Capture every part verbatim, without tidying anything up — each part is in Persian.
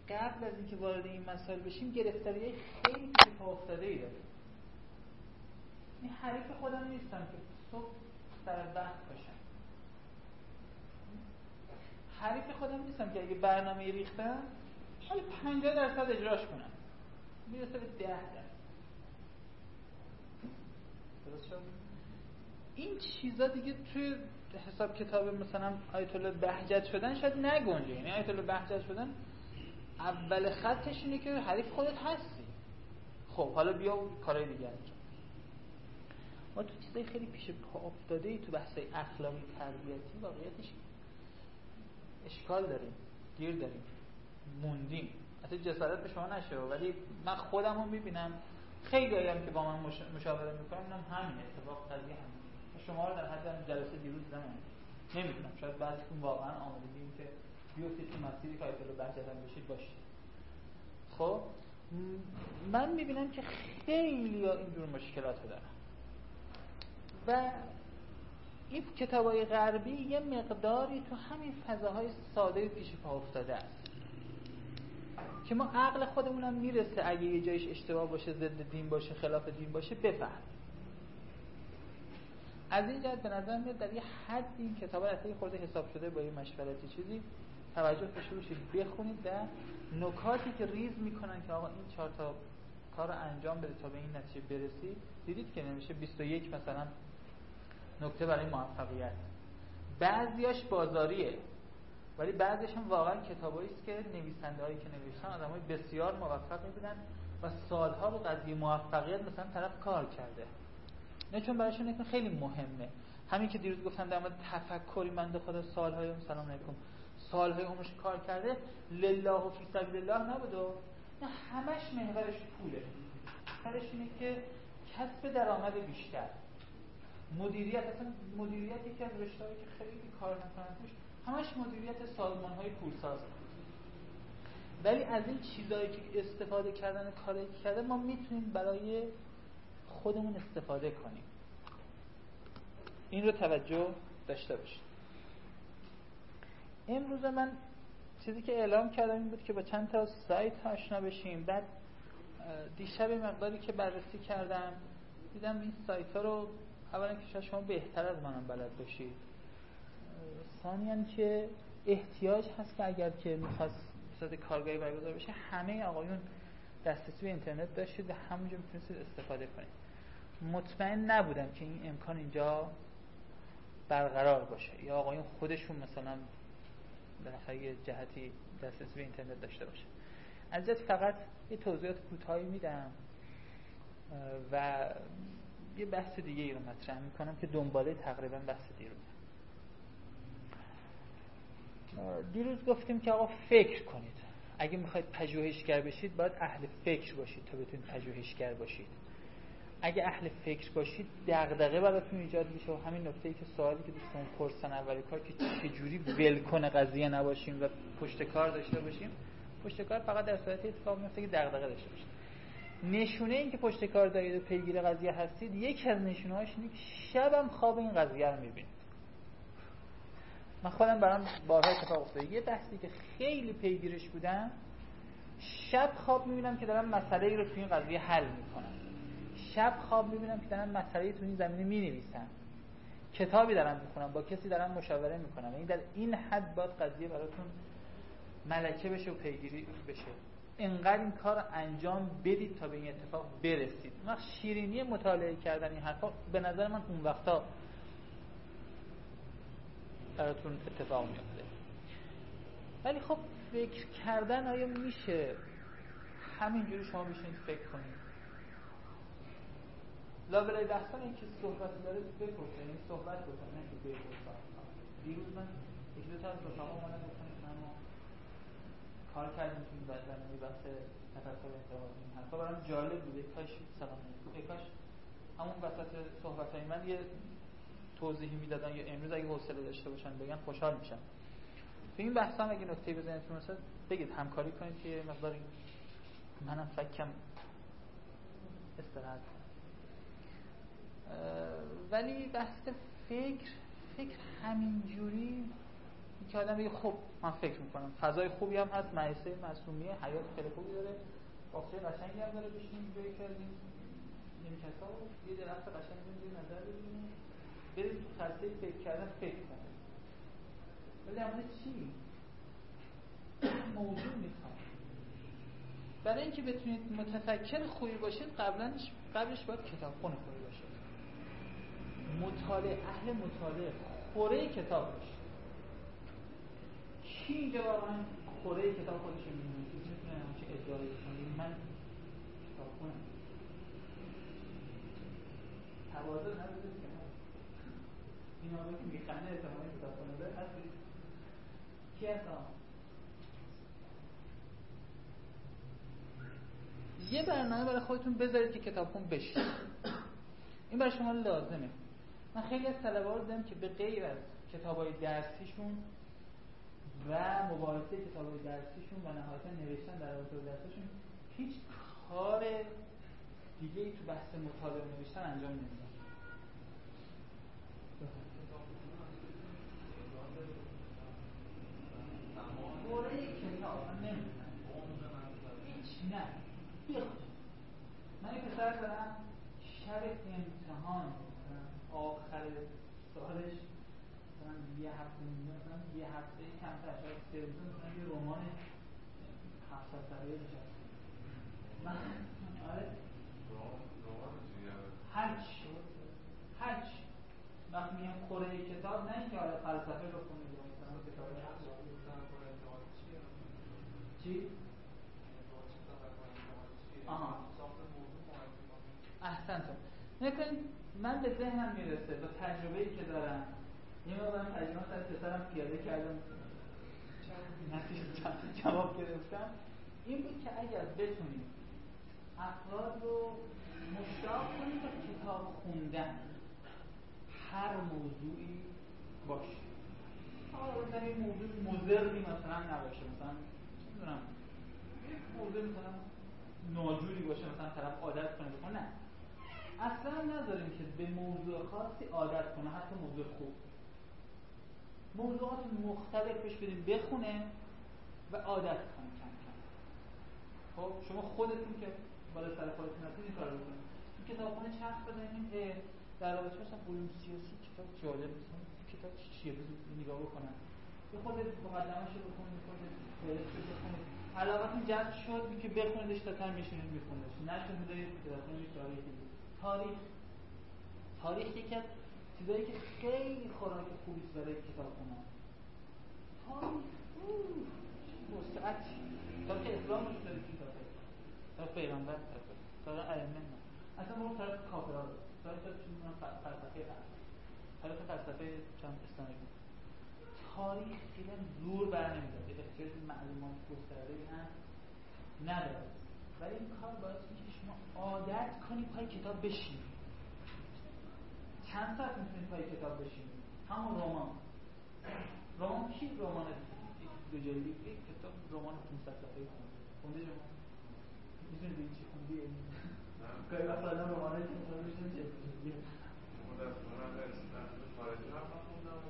قبل از اینکه وارد این مسائل بشیم گرفتاریای خیلی پیش پا افتاده‌ای داریم. این حریف خودم نیستم که صبح سر وقت باشم. حریف خودم نیستم که اگه برنامه ریختم حالا پنجاه درصد اجراش کنم میرسه به ده درصد. درست شد؟ این چیزا دیگه توی حساب کتاب مثلا آیت الله بهجت شدن شاید نگنجه. یعنی آیت الله بهجت شدن اول خطش اینه که حریف خودت هستی. خب حالا بیا کارهای دیگه انجام. ما تو چیزای خیلی پیش پا افتاده‌ای تو بحثای اخلاقی تربیتی واقعیتش اشکال داریم، گیر داریم، موندیم. اصلا جسارت به شما نشه، ولی من خودم رو میبینم خیلی هایم که با من مش... مشاوره میکنم اینم همینه اتفاق قضیه همینه. شما رو در حد جلسه دیروز دیدم نمیدونم شاید بعضیتون واقعا آمادگین که بیفتید تو مسیری که آیت الله بهجت بشید باشید. خب من میبینم که خیلی ها اینجور مشکلات دارن و این کتابای غربی یه مقداری تو همین فضاهای ساده پیش پا افتاده است که ما عقل خودمونم میرسه اگه یه جایش اشتباه باشه، ضد دین باشه، خلاف دین باشه بفهم. از این جهت به نظر میاد در یه حدی این کتابا اصلا خورده حساب شده با یه مشورتی چیزی توجه داشته باشید، بخونید در نکاتی که ریز میکنن که آقا این چهار تا کار رو انجام بده تا به این نتیجه برسید. دیدید که نمیشه بیست و یک مثلا نکته برای موفقیت. بعضیاش بازاریه ولی بعضیش هم واقعا کتابایی است که نویسنده‌هایی که نوشتن آدمای بسیار موفقی بودن و سالها رو قضیه موفقیت مثلا طرف کار کرده. نه چون براشون اینکه خیلی مهمه. همین که دیروز گفتم در مورد تفکری بنده خدا سالهای سلام علیکم سالهای عمرش کار کرده لله و فی سبیل الله نبود و نه همش محورش پوله. محورش اینه که کسب درآمد بیشتر. مدیریت، اصلا مدیریت یکی از رشته‌هایی که خیلی کار می‌کنن توش همش مدیریت سازمان‌های پولساز. ولی از این چیزایی که استفاده کردن کاری که کرده ما میتونیم برای خودمون استفاده کنیم. این رو توجه داشته باشید. امروز من چیزی که اعلام کردم این بود که با چند تا سایت آشنا بشیم. بعد دیشب مقداری که بررسی کردم دیدم این سایت‌ها رو اولا که شاید شما بهتر از منم بلد باشید، ثانیاً که احتیاج هست که اگر که می‌خواست صورت کارگاهی برگزار بشه همه آقایون دسترسی به اینترنت داشتید و همونجا میتونستید استفاده کنید. مطمئن نبودم که این امکان اینجا برقرار باشه یا آقایون خودشون مثلا بالاخره یه جهتی دسترسی به اینترنت داشته باشه. از جهت فقط یه توضیحات کوتاهی میدم و یه بحث دیگه ای رو مطرح میکنم که دنباله تقریبا بحث دیروز. دیروز گفتیم که آقا فکر کنید. اگه میخواید پژوهشگر بشید باید اهل فکر باشید تا بتونید پژوهشگر باشید. اگه اهل فکر باشید دغدغه براتون ایجاد میشه و همین نکته‌ای که سوالی که دوستان پرسن اول کار که چجوری ولکن قضیه نباشیم و پشت کار داشته باشیم. پشت کار فقط در صورتی اتفاق میفته که دغدغه داشته باشید. نشونه این که پشت کار دارید و پیگیر قضیه هستید یکی از نشونه‌هاش اینه که شبم خواب این قضیه رو میبینید. من خودم برام بارها اتفاق افتاده. یه بحثی که خیلی پیگیرش بودم شب خواب میبینم که دارم مسئله‌ای رو تو این قضیه حل میکنم. شب خواب میبینم که دارم مسئله‌ای تو این زمینه مینویسم. کتابی دارم میخونم، با کسی دارم مشاوره میکنم. این در این حد باید قضیه براتون ملکه بشه و پیگیری بشه. اینقدر این کار انجام بدید تا به این اتفاق برسید. ما شیرینی مطالعه کردن این حرفا به نظر من اون وقتا براتون اتفاق میفته. ولی خب فکر کردن آیا میشه همینجوری شما بشینید فکر کنید؟ لابلای بحثان این که صحبت داره بپرسه، یعنی صحبت بکنه نه که بپرسه. دیروز من یک دو تا از رفقا اومدن گفتن که من کار کردیم تو این برنامه بحث تفکر انتقادی این حرفا برام جالب بود. کاش سلام علیکم کاش همون وسط صحبتای من یه توضیحی میدادن یا امروز اگه حوصله داشته باشن بگن خوشحال میشم. تو این بحثا اگه نکته بزنید مثلا بگید همکاری کنید که مقدار منم فکرم استراحت کنم. ولی بحث فکر فکر همینجوری این که آدم میگه خب من فکر میکنم فضای خوبی هم هست، مدرسه معصومیه، حیات خیلی خوبی داره، باغچه قشنگی هم داره، بشینیم اینجایی که این نیمکت‌ها یه درخت قشنگ رو نظر بگیریم، بریم تو خلطه فکر کردن فکر کنیم. ولی اما چی؟ موضوع میخواد. برای اینکه بتونید متفکر خوبی باشید قبلش قبلش باید کتابخون خوبی باشید. مطالعه، اهل مطالعه، خوره کتاب باشید. کی اینجا واقعا خوره کتاب خودش رو می‌دونه؟ میتونه همچین ادعایی کنه من کتابخونم. تواضع ندارید که هست. این آقایی که میخنده احتمالاً کتابخونه داره هستید. کی هستم؟ یه برنامه برای خودتون بذارید که کتابخون بشید. این برای شما لازمه. من خیلی از طلبه‌ها رو دیدم که به غیر از کتاب‌های درسیشون و مباحثه کتاب‌های درسیشون و نهایتاً نوشتن در رابطه با درسشون هیچ کار دیگه‌ای تو بحث مطالعه و نوشتن انجام نمیدن. دوره کتاب من نمیدونم هیچ نه بخون. من یه پسر دارم شب امتحان آخر سالش مثلا یه هفته مثلا یه هفته کمتر شاید سه روزه مثلا یه رمان هفتصد صفحه‌ای نشست. من آره هرچ هرچ وقتی میگم خوره کتاب نه اینکه آره فلسفه رو خونید یا مثلا کتاب چی؟ آها احسنتون. نکنید من به ذهنم میرسه با تجربه‌ای که دارم یه موقع من تجربه سر پسرم پیاده کردم نتیجه جواب گرفتم این بود که اگر بتونیم افراد رو مشتاق کنیم به کتاب خوندن هر موضوعی باشه حالا مثلا این موضوع مضری مثلا نباشه مثلا چه می‌دونم یک موضوع مثلا ناجوری باشه مثلا طرف عادت کنه بکنه نه اصلا نذاریم که به موضوع خاصی عادت کنه حتی موضوع خوب موضوعات مختلف بهش بدیم بخونه و عادت کنه کم کم. خب شما خودتون که بالا سر خودتون هستید این کارو بکنید تو کتابخونه چرخ بزنید در رابطه مثلا علوم سیاسی کتاب جالب مثلا کتاب چیه بزنید نگاه بکنن یه خود مقدمه‌اش رو بخونید می‌کنید فهرست رو بخونید علاقتون جذب شد که بخونیدش تا تمام میشینید می‌خونیدش نشد می‌ذارید کتابخونه می‌خونید تاریخ تاریخ یکی از چیزایی که خیلی خوراک خوبی برای کتابخونه تاریخ وسعتی تاریخ اسلام رو دارید که تاریخ تاریخ پیغمبر تاریخ ائمه اصلا ما تاریخ کافرها رو تاریخ چون فلسفه تاریخ فلسفه چند اسلامی تاریخ خیلی زور برنمی‌داره احتیاج معلومات گسترده‌ای هم نداره ولی این کار باعث میشه که شما عادت کنید پای کتاب بشینید. چند ساعت میتونید پای کتاب بشینید؟ همون رمان رمان کی رمان دو جلدی یک کتاب رمان پانصد صفحه‌ای خونده خونده شما میتونید بگید چی خوندی؟ گاهی وقتا آدم رمانایی که میخواد بشنه چه جلدیه مدفعونم رسیدن خارجی هم نخوندم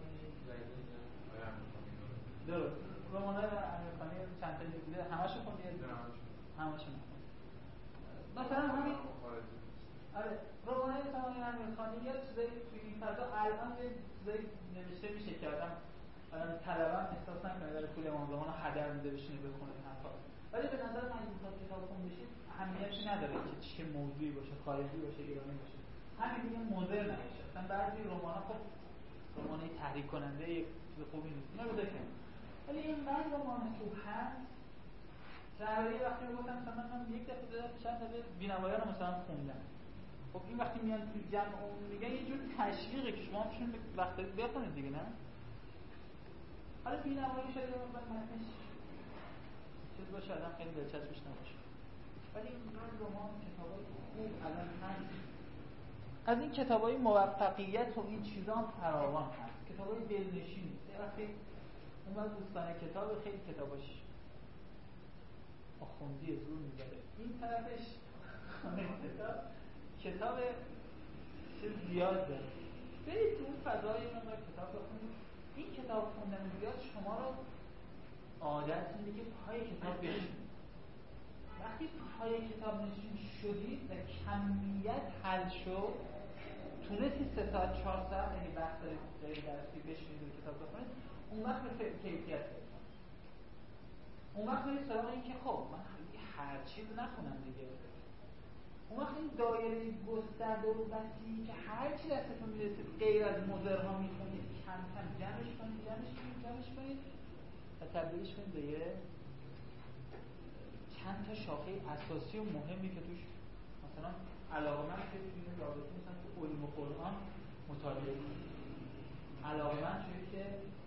درست رمانای امیرخانی چند تا جلدیه همه‌شو خوندید؟ همه‌شو نخوندید مثلا همین آره رمانای مثلا امیرخانی یه چیزایی توی این فضا الان یه چیزایی نوشته میشه که آدم الان طلبم احساس نکنه داره پول امام زمان رو هدر میده بشینه بخونه این حرفا ولی به نظر من این کتاب کتابخون بشید اهمیتی نداره که چه موضوعی باشه خارجی باشه ایرانی باشه همین دیگه مضر نباشه مثلا بعضی رمان‌ها خب رمانای تحریک کننده یک چیز خوبی نیست اینا رو بخونید ولی این بعضی رمان خوب هست درباره وقتی گفتم مثلا من یک دفعه دیدم چند دفعه بی‌نوایان رو مثلا خوندم خب این وقتی میان تو جمع اون میگن یه جور تشویقه که شما میشون وقت دارید بخونید دیگه نه حالا بی‌نوایی شده من متنش چیز باشه آدم خیلی دلچسبش نباشه ولی این رمان کتابای خوب الان هست از این کتابای موفقیت و این چیزا هم فراوان هست کتابای دلنشین وقتی اون وقت دوستان کتاب خیلی کتاباش آخوندی زور می‌ذاره این طرفش کتاب کتاب چیز زیاد داره برید تو اون فضای اون کتاب بخونید این کتاب خوندن زیاد شما رو عادت میده که پای کتاب بشینید. وقتی پای کتاب نشین شدید و کمیت حل شد، تونستی سه ساعت چهار ساعت یعنی وقت دارید غیر درسی بشینید و کتاب بخونید، اون وقت به کیفیت برسید. اون وقت برید سراغ این که خب من هر چیز نخونم دیگه. اون وقت این دایره گسترده و وسیعی که هر چی دستتون میرسید غیر از مضرها میخونید، کم کم جمعش کنید جمعش کنید جمعش کنید و تبدیلش کنید به یه چند تا شاخه اساسی و مهمی که توش مثلا علاقه‌مند شدید که این رابطه مثلا تو علوم قرآن مطالعه کنید، علاقه‌مند شدید که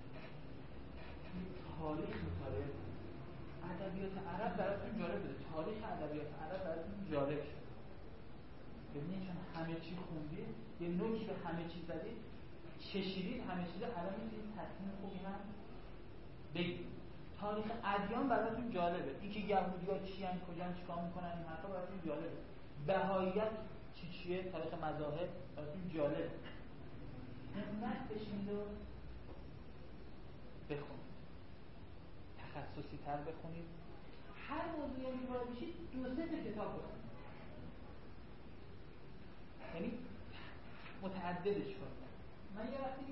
تاریخ مطالعه کنید، ادبیات عرب براتون جالب بوده، تاریخ ادبیات عرب براتون جالب شد. ببینید چون همه چی خوندید، یه نوکی به همه چی زدید، چشیدید همه چیز الان میتونید تصمیم خوبی هم بگید. تاریخ ادیان براتون جالبه، اینکه یهودی‌ها چیان، کجا چیکار میکنن، این حرفا براتون جالبه. بهاییت چی چیه، تاریخ مذاهب براتون جالبه. اینقدر بشینید و بخونید، تخصصی تر بخونید. هر موضوعی که وارد میشید دو سه تا کتاب بخونید، یعنی متعددش کنید. من یه وقتی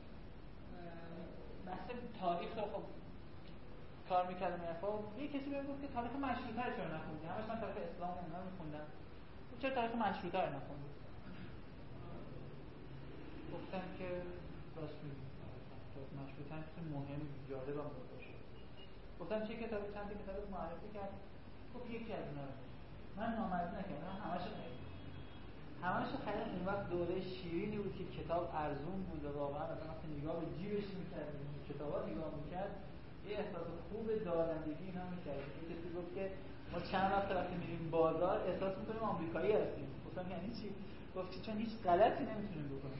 بحث تاریخ رو خب کار میکردم میرفت، یه کسی بهم گفت که تاریخ مشروطه رو چرا نخوندی؟ همش من تاریخ اسلام رو اونا میخوندم، چرا تاریخ مشروطه رو نخوندی؟ گفتم که راست میگی، تاریخ مشروطه هم چیز مهم جالب هم باشه. گفتم چه کتابی؟ چند تا کتاب معرفی کرد، گفت یکی از اینا رو. من نامردی نکردم، همه‌شو خریدم. همه‌شو خریدم. اون وقت دوره شیرینی بود که کتاب ارزون بود و واقعا مثلا وقتی نگاه به جیبش می‌کرد، کتابا نگاه می‌کرد، یه احساس خوب دارندگی اینا می‌کرد. یه کسی گفت که ما چند وقت وقتی میریم بازار احساس می‌کنیم آمریکایی هستیم. گفتم یعنی چی؟ گفت چون هیچ غلطی نمی‌تونیم بکنیم.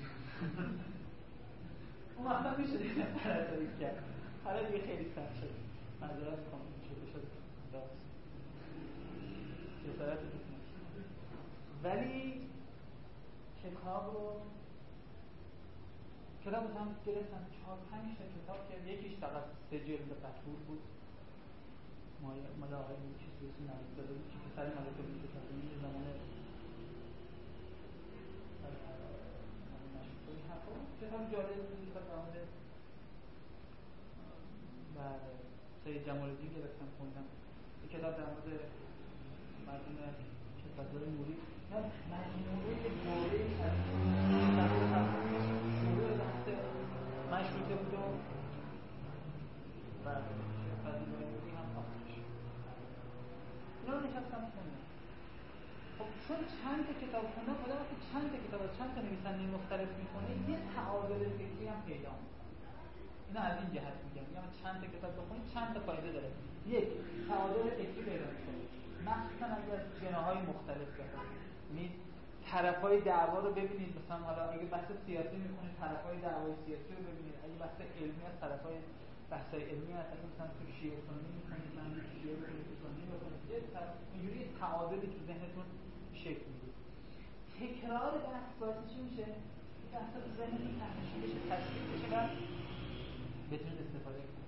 اون وقت میشه دیگه غلطی کرد. حالا دیگه خیلی سخت شد. معذرت می‌خوام شده شد داست. جسارت بود. ولی کتاب رو کتاب هم گرفتم چهار پنج تا کتاب که یکیش فقط سه جلد قطور بود، مال آقای موچی سویسی نویس داده بود که پسر ملک الموسیقی زمان مشهوری حرفا بود. کتاب جالب بود، کتاب در مورد و سید جمال الدین گرفتم خوندم. یک کتاب در مورد مرحوم کتاب‌های نوری، نه مجموعه دوره از شروع بحث مشروطه بود و فضیله‌های نوری هم آخرش. اینا رو نشستم خوندم. خب چون چند تا کتاب خوندم، خدا وقتی چند تا کتاب از چند تا نویسنده مختلف می‌خونه، یه تعادل فکری هم پیدا می‌کنه. اینا از این جهت میگم، میگم چند تا کتاب بخونید چند تا فایده داره. یک، تعادل فکری پیدا می‌کنید، مخصوصا اگر از جناح‌های مختلف بخونید. یعنی طرفای دعوا رو ببینید، مثلا حالا اگه بحث سیاسی می‌خونید طرفای دعوای سیاسی رو ببینید، اگه بحث علمی از طرفای بحث‌های علمی هست، اگه مثلا تو شیعه سنی می‌خونید، من شیعه بخونید، سنی بخونید، اینجوری تعادلی تو ذهنتون شکل می‌گیره. تکرار بحث باعث چی میشه؟ بحث تو ذهنتون تحمیل بشه، تصویر بشه و بتونید استفاده کنید.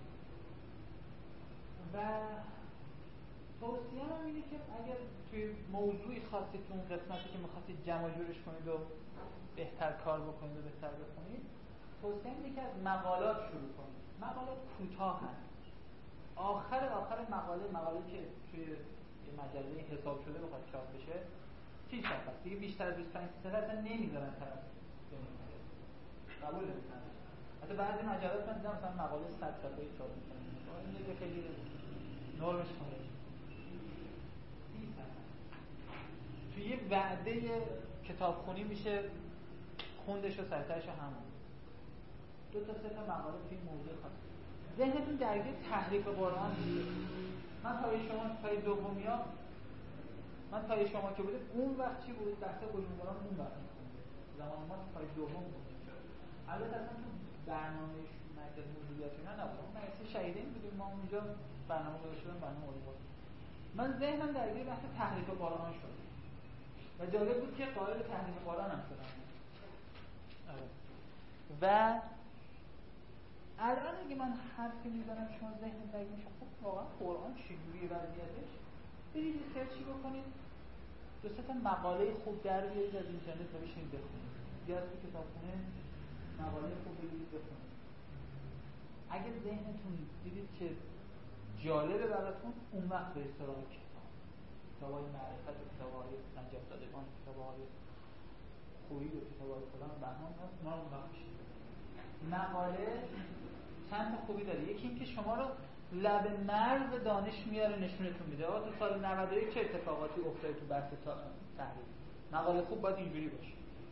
و توصیه‌ام اینه که اگر توی موضوعی خاصی تو اون قسمتی که می‌خواستید جمع جورش کنید و بهتر کار بکنید و بهتر بخونید، توصیه‌ام اینه که از مقالات شروع کنید. مقالات کوتاه هست. آخر آخر مقاله مقاله که توی یه مجله حساب شده بخواد چاپ بشه سی صفحه است. دیگه بیشتر از بیست و پنج صفحه اصلا نمیذارن طرف بنویسه. قبول نمی‌کنن. حتی بعضی مجلات من دیدم مثلا مقاله صد صفحه‌ای چاپ می‌کنن. این دیگه خیلی نرمش خارج. سی صفحه. توی یه وعده کتابخونی میشه خوندش و سرترش همون. دو تا سه تا مقاله توی موضوع خاص. ذهنتون درگیر تحریف قرآن میشه. من پای شما پای دومیا من پای شما که بوده اون وقت چی بود؟ بحث علوم قرآن اون وقت می‌خوندم. زمان ما پای دوم بود. البته اصلا تو برنامه مجلس موضوعیت اینا نبود. ما مدرسه شهیدین بودیم، ما اونجا برنامه گذاشته بودیم، برنامه علوم قرآن. من ذهنم درگیر بحث تحریف قرآن شد. و جالب بود که قائل تحریف قرآن هم شدم. و الان اگه من حرفی میزنم شما ذهن درگیر میشه، خب واقعا قرآن چجوریه وضعیتش؟ برید سرچی بکنید، دو سه تا مقاله خوب در بیارید از اینترنت و بشینید بخونید، یا از تو کتابخونه مقاله خوب بگیرید بخونید. اگه ذهنتون دیدید که جالبه براتون، اون وقت برید سراغ کتاب، کتاب‌های معرفت و کتاب‌های نجات دادگان، کتاب‌های خوبی و کتاب‌های فلان و بهمان هست، اونا رو اون وقت بشینید. مقاله چند تا خوبی داره. یکی این که شما رو لب مرز دانش میاره، نشونتون میده آقا تو سال نود و یک چه اتفاقاتی افتاده تو بحث تحلیل. مقاله خوب باید اینجوری باشه.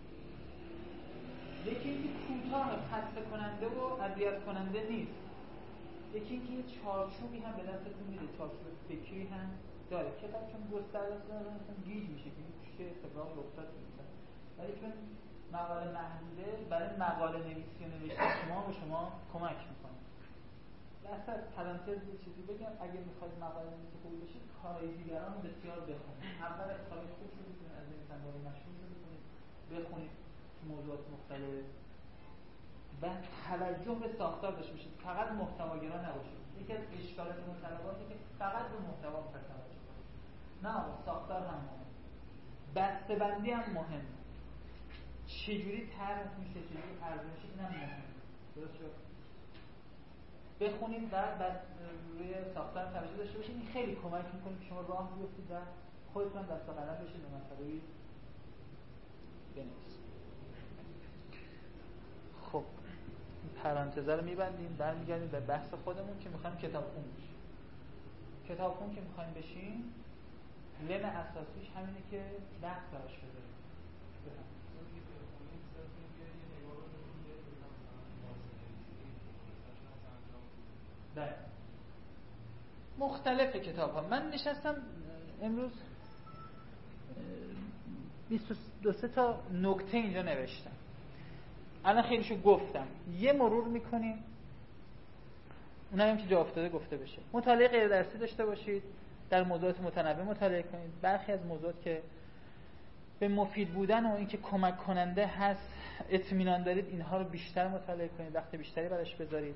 یکی اینکه کوتاه، خسته کننده و اذیت کننده نیست. یکی اینکه یه چارچوبی هم به دستتون میده، چارچوب فکری هم داره. کتاب چون گسترده است مثلا گیج میشه که چه اتفاقی افتاد میشه. ولی چون مقاله محدوده، برای مقاله نویسی و نوشتن شما به شما کمک میکنه. اصلا پرانتز یه چیزی بگم، اگه میخواید مقاله نویسی خوب بشید، کارهای دیگران بسیار بخونید. اول از کارهای خوب شروع کنید، از نویسنده‌های مشهور شروع کنید، بخونید تو موضوعات مختلف و توجه به ساختار داشته باشید، فقط محتواگرا نباشید. یکی از اشکالات مطالعاتی که فقط به محتوا میخواد توجه کنید. نه، ساختار هم مهمه، بسته‌بندی هم مهمه، چجوری طرح میشه، چجوری عرضه میشه، اینم مهمه. درست شد؟ بخونید و بعد روی ساختار توجه داشته باشید. این خیلی کمک میکنه که شما راه بیفتید و خودتون دست و قلم بشید و مسئله‌ای بنویسید. خب پرانتزه رو میبندیم، برمیگردیم به بحث خودمون که میخوایم کتابخون بشیم. کتابخون که میخوایم بشیم، لم اساسیش همینه که وقت براش بذاریم. بله. مختلف کتاب ها. من نشستم امروز بیست و دو تا نکته اینجا نوشتم. الان خیلیشو گفتم. یه مرور میکنیم. اونایی هم که جا افتاده گفته بشه. مطالعه غیر درسی داشته باشید. در موضوعات متنوع مطالعه کنید. برخی از موضوعات که به مفید بودن و اینکه کمک کننده هست اطمینان دارید، اینها رو بیشتر مطالعه کنید. وقت بیشتری براش بذارید.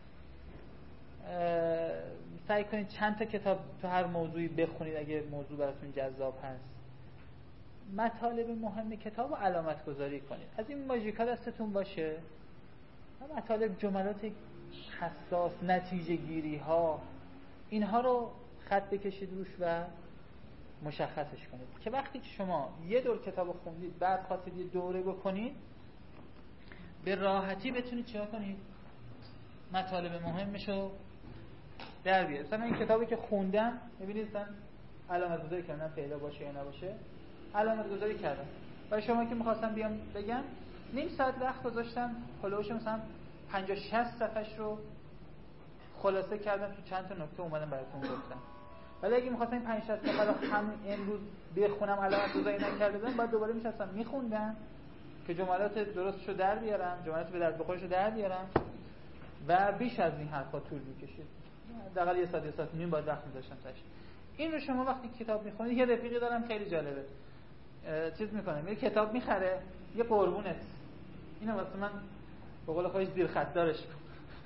سعی کنید چند تا کتاب تو هر موضوعی بخونید اگه موضوع براتون جذاب هست. مطالب مهم کتاب رو علامت گذاری کنید. از این ماژیکا دستتون باشه. مطالب، جملات حساس، نتیجه گیری ها، اینها رو خط بکشید روش و مشخصش کنید که وقتی که شما یه دور کتاب خوندید بعد خواستید یه دوره بکنید، به راحتی بتونید چیکار کنید؟ مطالب مهمشو در بیارید. مثلا این کتابی که خوندم ببینید مثلا علامت گذاری کردم پیدا باشه یا نباشه، علامت گذاری کردم. برای شما که می‌خواستم بیام بگم نیم ساعت وقت گذاشتم، هولوش مثلا پنجاه شصت صفحه‌اش رو خلاصه کردم تو چند تا نکته اومدم براتون گفتم. ولی اگه می‌خواستم پنج شصت صفحه رو همین امروز بخونم علامت گذاری نکرده بودم، بعد دوباره می‌شستم می‌خوندم که جملات درستشو در بیارم، جملات به درد بخورشو در بیارم و بیش از این حرفا طول می‌کشید. حداقل یه ساعت یه ساعت نیم باید وقت می‌ذاشتم تاش. این رو شما وقتی کتاب می‌خونید، یه رفیقی دارم خیلی جالبه. چیز می‌کنه، میره کتاب می‌خره، یه قربونت. اینو واسه من به قول خودش زیر خط دارش کن.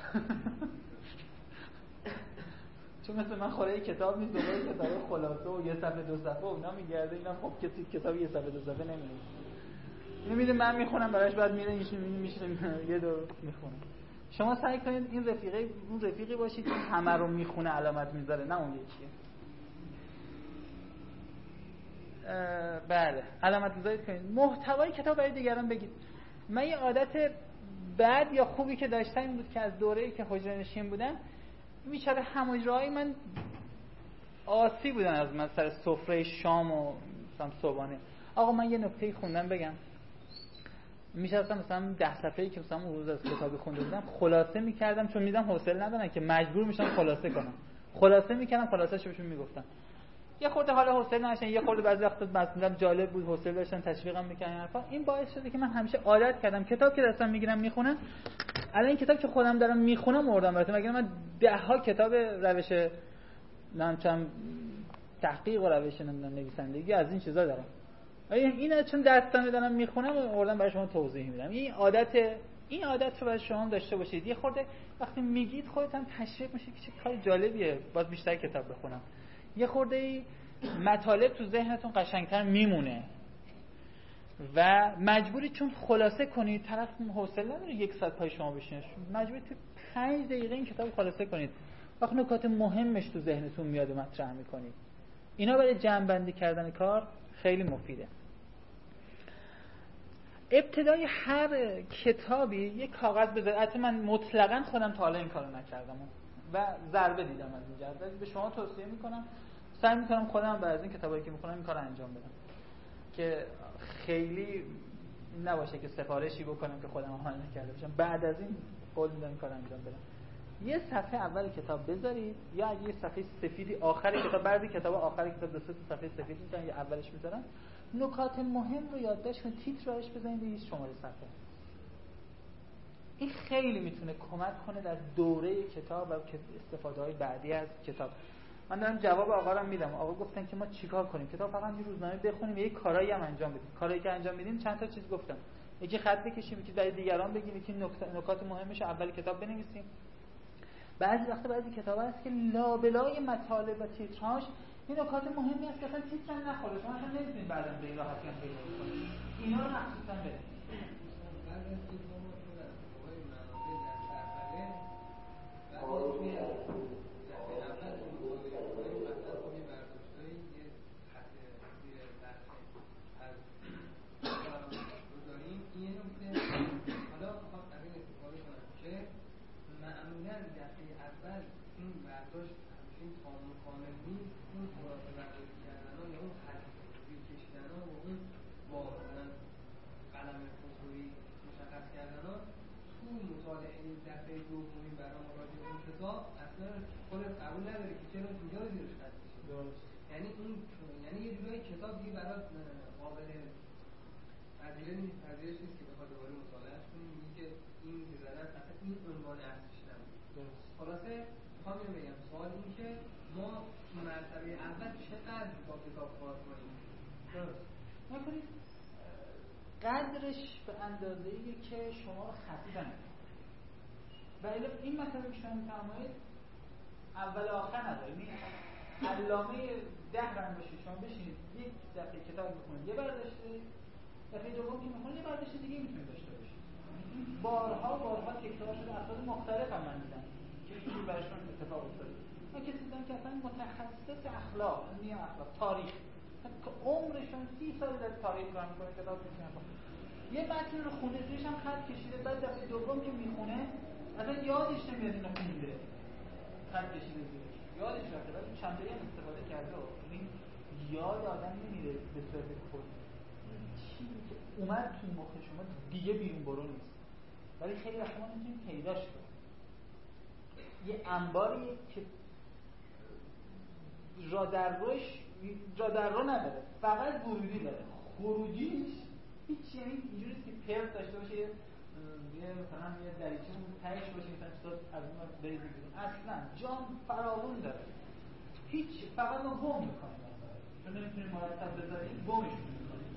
چون مثل من خوره کتاب نیست، دوباره کتاب خلاصه و یه صفحه دو صفحه و اینا میگرده. اینا خب کسی کتاب یه صفحه دو صفحه نمی‌نویسه. اینو میده من میخونم براش، بعد میره ایشون میشه یه دور میخونه. شما سعی کنید این رفیقی اون رفیقی باشید که همه رو میخونه علامت میذاره، نه اون یکیه. بله، علامت گذاری کنید. محتوای کتاب برای دیگران بگید. من یه عادت بد یا خوبی که داشتم این بود که از دوره‌ای که حجره نشین بودم، بیچاره هم‌حجره‌های من آسی بودن از من سر سفره شام و مثلا صبحانه. آقا من یه نکته خوندم بگم. میشستم مثلا ده صفحه‌ای که مثلا اون روز از کتابی خونده بودم خلاصه می‌کردم، چون میدم حوصله ندارن که مجبور میشم خلاصه کنم. خلاصه می‌کردم، خلاصه‌اش بهشون میگفتم. یه خورده حالا حوصله نداشتن، یه خورده بعضی وقتا مثلا جالب بود حوصله داشتن تشویقم می‌کردن حرفا. این باعث شده که من همیشه عادت کردم کتاب که دستم میگیرم میخونم. الان این کتاب که خودم دارم میخونم آوردم براتون، مگر من ده ها کتاب روش نمی‌چم تحقیق و روش نویسندگی از این چیزا دارم. اینا چون دستم دارم میخونم آوردم برای شما توضیح میدم. این عادت این عادت رو برای شما داشته باشید. یه خورده وقتی میگید خودت هم تشویق میشه که چه کار جالبیه باز بیشتر کتاب بخونم. یه خورده مطالب تو ذهنتون قشنگتر میمونه و مجبوری چون خلاصه کنید. طرف حوصله نداره یک ساعت پای شما بشینه، مجبوری تو پنج دقیقه این کتاب خلاصه کنید. وقت نکات مهمش تو ذهنتون میاد و مطرح میکنید. اینا برای جمع بندی کردن کار خیلی مفیده. ابتدای هر کتابی یک کاغذ بذارید. البته من مطلقاً خودم تا حالا این کارو نکردم و ضربه دیدم از این جهت. به شما توصیه میکنم، سعی میکنم خودم بعد از این کتابایی که میخونم این کارو انجام بدم که خیلی نباشه که سفارشی بکنم که خودم عمل نکرده باشم. بعد از این قول میدم این کارو انجام بدم. یه صفحه اول کتاب بذارید یا اگه یه صفحه سفیدی آخر کتاب، بعضی کتابا آخر کتاب دو سه صفحه سفید میذارن یا اولش میذارن، نکات مهم رو یادداشت کنید، تیتر راش بزنید یه شماره صفحه. این خیلی میتونه کمک کنه در دوره کتاب و استفاده‌های بعدی از کتاب. من دارم جواب آقا رو میدم. آقا گفتن که ما چیکار کنیم؟ کتاب فقط یه روزنامه بخونیم، یه کارایی هم انجام بدیم. کارایی که انجام میدیم چند تا چیز گفتم. یکی خط بکشیم، یکی برای دیگران بگیم، یکی نکات مهمش اول کتاب بنویسیم. بعضی وقتا بعضی کتابا هست که لابلای مطالب و تیتراژ این نکات مهمی هست که اصلا تیتر هم نخوره، شما اصلا نمیتونید بعداً به این راحتی هم پیدا کنید. اینا رو مخصوصا بدید. بعد از این ما تو از منابع در سرفره بعد توی دفعه اول که مطالعه کنیم مثلا خب یه برداشتایی یه خط زیر صفحه از رو داریم. این یه نکته حالا میخوام از این استفاده کنم که معمولا دفعه اول این برداشت همچین کامل کامل نیست. اون خلاصه برداشت کردن ها یا اون خط زیر کشیدن ها و اون با قلم حضوری مشخص کردن ها تو مطالعه دفعه دومی برای مراجعه اون کتاب اصلا خودت قبول نداری که چرا اینجا رو زیرش خط کشیدی. یعنی اون یعنی یه جورایی کتاب دیگه برای قابل پذیرش نیست، پذیرش نیست که بخواد دوباره مطالعهش کنی. میگی که این زدن اصلا این عنوان اصلیش نبود. خلاصه میخوام اینو بگم، سوال این که ما مرتبه اول چقدر با کتاب کار کنیم؟ درست نکنید قدرش به اندازه‌ای که شما رو خسته نکنید. و این مطلبی که شما می‌فرمایید اول آخر نداره. این علامه ده رنگ باشید، شما بشینید یک دفعه کتاب بخونید، یه برداشت دفعه دوم که می‌خونید یه برداشت دیگه می‌تونید داشته باشید. این بارها بارها تکرار شده. افراد مختلف هم من دیدم که اینجوری براشون اتفاق افتاده. من کسی دیدم که اصلا متخصص اخلاق، علمی اخلاق، تاریخ، که عمرشون سی سال در تاریخ کار می‌کنه، کتاب می‌خونه. یه متن رو خونه زیرش هم خط کشیده، بعد دفعه دوم که می‌خونه اصلا یادش نمیاد اینو خونده. خط کشیده زیرش. یادش رفته، ولی چند تایی هم استفاده کرده. این یاد آدم نمیره به صورت کلی. چیزی که اومد تو مخ شما دیگه بیرون برو نیست. ولی خیلی وقتا ما نمی‌تونیم پیداش کنیم. یه انباریه که را در روش را در رو نداره، فقط ورودی داره. خروجیش هیچ، یعنی اینجوری که پرت داشته باشه یه مثلا یه دریچه اون تهش باشه مثلا تو از اون بریزی بیرون. اصلا جام فراوون داره. هیچ، فقط ما گم می‌کنیم مثلا. چون نمی‌تونیم مرتب بذاریم، گمش می‌کنیم.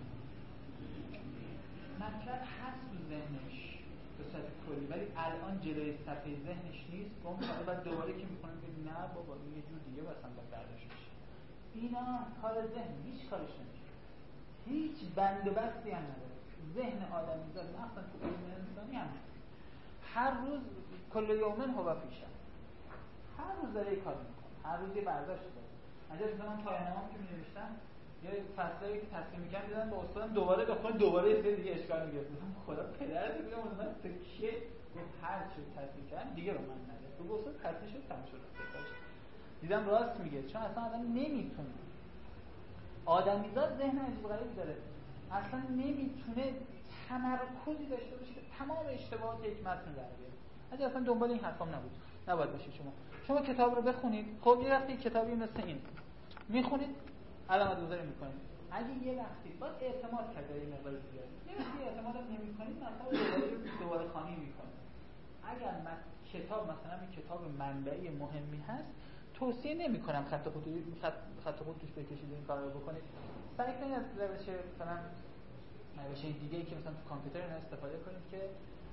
مطلب هست تو ذهنش به صورت کلی، ولی الان جلوی صفحه ذهنش نیست، گم کرده. بعد دوباره که می‌خونم که نه بابا این یه جور دیگه مثلا باید برداشت بشه. اینا کار ذهن، هیچ کارش نمیشه. هیچ بند و بستی هم نداره. ذهن آدمی زاد اصلا تو علم انسانی هم هر روز کل یومن هو فیشه، هر روز داره کار میکنه، هر روز یه برداشت داره. اجازه بدید من پایان‌نامه‌ام که می‌نوشتم یه فصلی که تصمیم می‌کردم دیدم با استادم دوباره بخونم، دوباره یه سری دیگه اشکال می‌گرفتم. خدا پدرت بگم مثلا تکیه گفت هر چی تصمیم کردم دیگه رو من نده. تو گفت تصمیم شد تموم شد. دیدم راست میگه، چون اصلا آدم نمیتونه، آدمیزاد ذهن عجیب غریبی داره، اصلا نمیتونه تمرکزی داشته باشه که تمام اشتباهات یک متن در بیاره. اگه اصلا دنبال این حرفام نبود نباید باشید. شما شما کتاب رو بخونید، خب یه وقتی کتابی مثل این میخونید علامت گذاری میکنید. اگه یه وقتی باید اعتماد کرد به این مقدار زیاد، یه وقتی اعتماد نمیکنید مثلا دوباره دوباره خوانی میکنید. اگر من کتاب مثلا این کتاب منبعی مهمی هست، توصیه نمی‌کنم خط خط خط خط خط توش بکشید این کارو بکنید. سعی کنید از روش مثلا روش دیگه‌ای که مثلا تو کامپیوتر اینا استفاده کنید که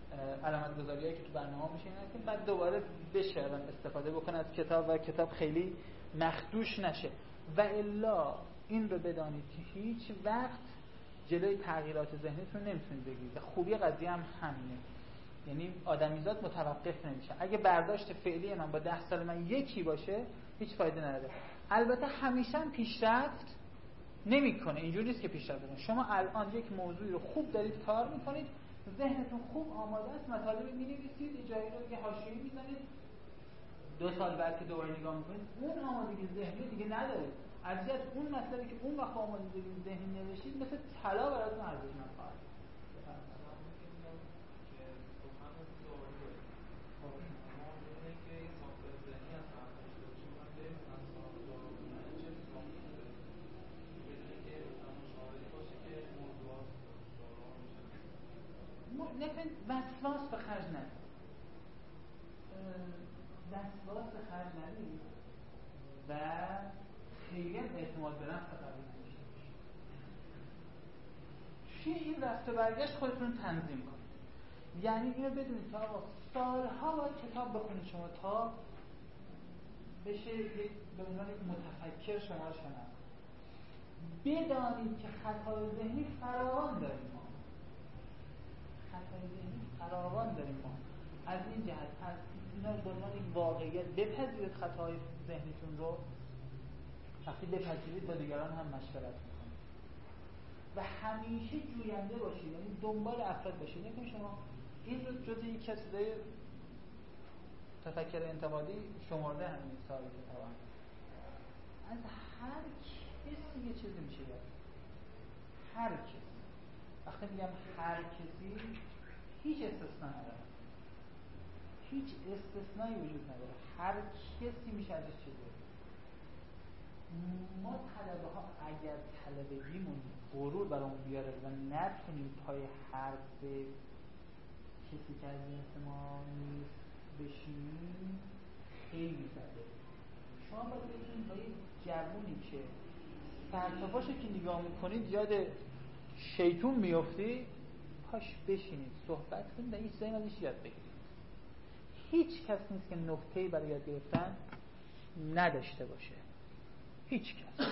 علامت گذاریایی که تو برنامه میشه اینه که بعد دوباره بشه الان استفاده بکنه از کتاب و کتاب خیلی مخدوش نشه. و الا این رو بدانید که هیچ وقت جلوی تغییرات ذهنیتون نمیتونید بگیرید. خوبی قضیه هم همینه، یعنی آدمیزاد متوقف نمیشه. اگه برداشت فعلی من با ده سال من یکی باشه هیچ فایده نداره. البته همیشه هم پیشرفت نمیکنه، اینجوری نیست که پیشرفت کنه. شما الان یک موضوعی رو خوب دارید کار میکنید، ذهنتون خوب آماده است، مطالب می‌نویسید، جایی رو یه حاشیه‌ای می‌زنید، دو سال بعد که دوباره نگاه می‌کنید اون آمادگی ذهنی دیگه ندارید. ارزش اون مطلبی که اون وقت آمادگی ذهنی نوشتید مثل طلا براتون ارزشمند خواهد بود. نکنید وسواس به خرج ندید، وسواس به خرج ندید و خیلی اعتماد به نفس قوی نمیشه. توی این رفت و برگشت خودتون تنظیم کنید. یعنی اینو بدونید که آقا سالها باید کتاب بخونید شما تا بشه یک به عنوان یک متفکر شما رو شناخت. بدانید که خطای ذهنی فراوان داریم ما. خطای ذهنی فراوان داریم ما. از این جهت از اینا به عنوان یک واقعیت بپذیرید خطای ذهنیتون رو. وقتی بپذیرید با دیگران هم مشورت میکنید و همیشه جوینده باشید، یعنی دنبال افراد باشید. نکنید شما این رو جز یک چیزای تفکر انتقادی شمارده همین سال کتاب هم. از هر کسی یه چیزی میشه یاد. هر کسی. وقتی میگم هر کسی هیچ استثنا نداره، هیچ استثنایی وجود نداره، هر کسی میشه ازش چیزی. ما طلبه ها اگر طلبگیمون غرور برامون بیاره و نتونیم پای حرف کسی که از جنس ما نیست بشینیم خیلی بده. شما باید بتونید با یک جوونی که سرتاپاشو که نگاه میکنید یاد شیطون میفتی پاش بشینید صحبت کنید و هیچ چیزی ازش یاد بگیرید. هیچ کس نیست که نکته‌ای برای یاد گرفتن نداشته باشه. هیچ کس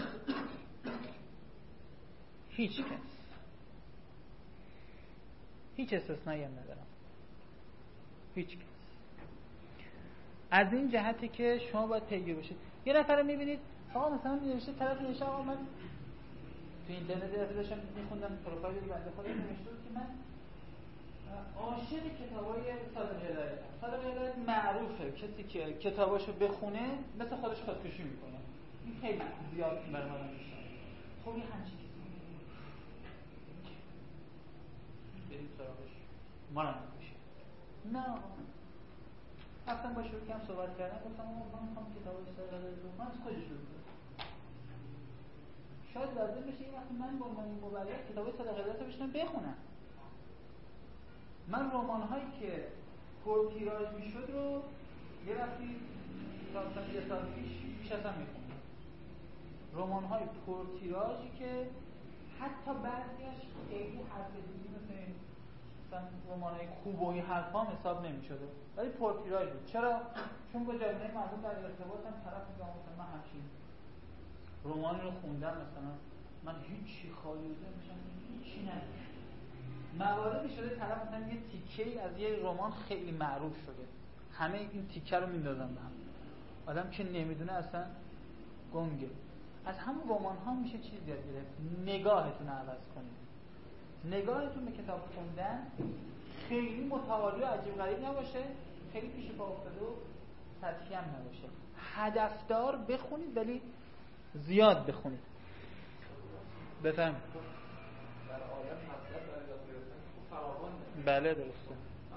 هیچ کس هیچ استثنایی هم ندارم. هیچ کس. از این جهتی که شما باید پیگیر باشید. یه نفر رو میبینید آقا مثلا نوشته طرف نوشته آقا من تو اینترنت یه داشتم میخوندم پروفایل بنده خدا نوشته بود که من عاشق کتابای صادق هدایت. صادق هدایت معروفه کسی که کتاباشو بخونه مثل خودش خودکشی میکنه. این خیلی زیاد برای من میشه. خب این همچین چیزی برید سراغش ما رو نکشه. نه رفتم با شروع کم صحبت کردم گفتم من میخوام کتابای صادق هدایت رو من از خودش شروع کنم. شاید لازم بشه این وقتی من با عنوان مبلغ کتابای صادق هدایت رو بشنم بخونم. من رمان هایی که پر تیراژ میشد رو یه وقتی مثلا یه سال پیش بیش از هم میخوندم. رمان های پر تیراژی که حتی بعضیش خیلی حرف دیگه مثل این مثلا رمان های خوب و این حرف هم حساب نمیشده ولی پر تیراژ بود. چرا؟ چون با جامعه مردم در ارتباط هم طرف میگم مثلا من همچین رمانی رو خوندم مثلا من هیچی خالیده میشم هیچی نداشت. مواردی شده طرف مثلا یه تیکه‌ای از یه رمان خیلی معروف شده همه این تیکه رو میندازن به هم. آدم که نمیدونه اصلا گنگه. از همون رمان ها میشه چیز یاد گرفت. نگاهتون رو عوض کنید. نگاهتون به کتاب خوندن خیلی متعالی و عجیب غریب نباشه، خیلی پیش پا افتاده و سطحی هم نباشه. هدفدار بخونید ولی زیاد بخونید. بفهم. بله درسته.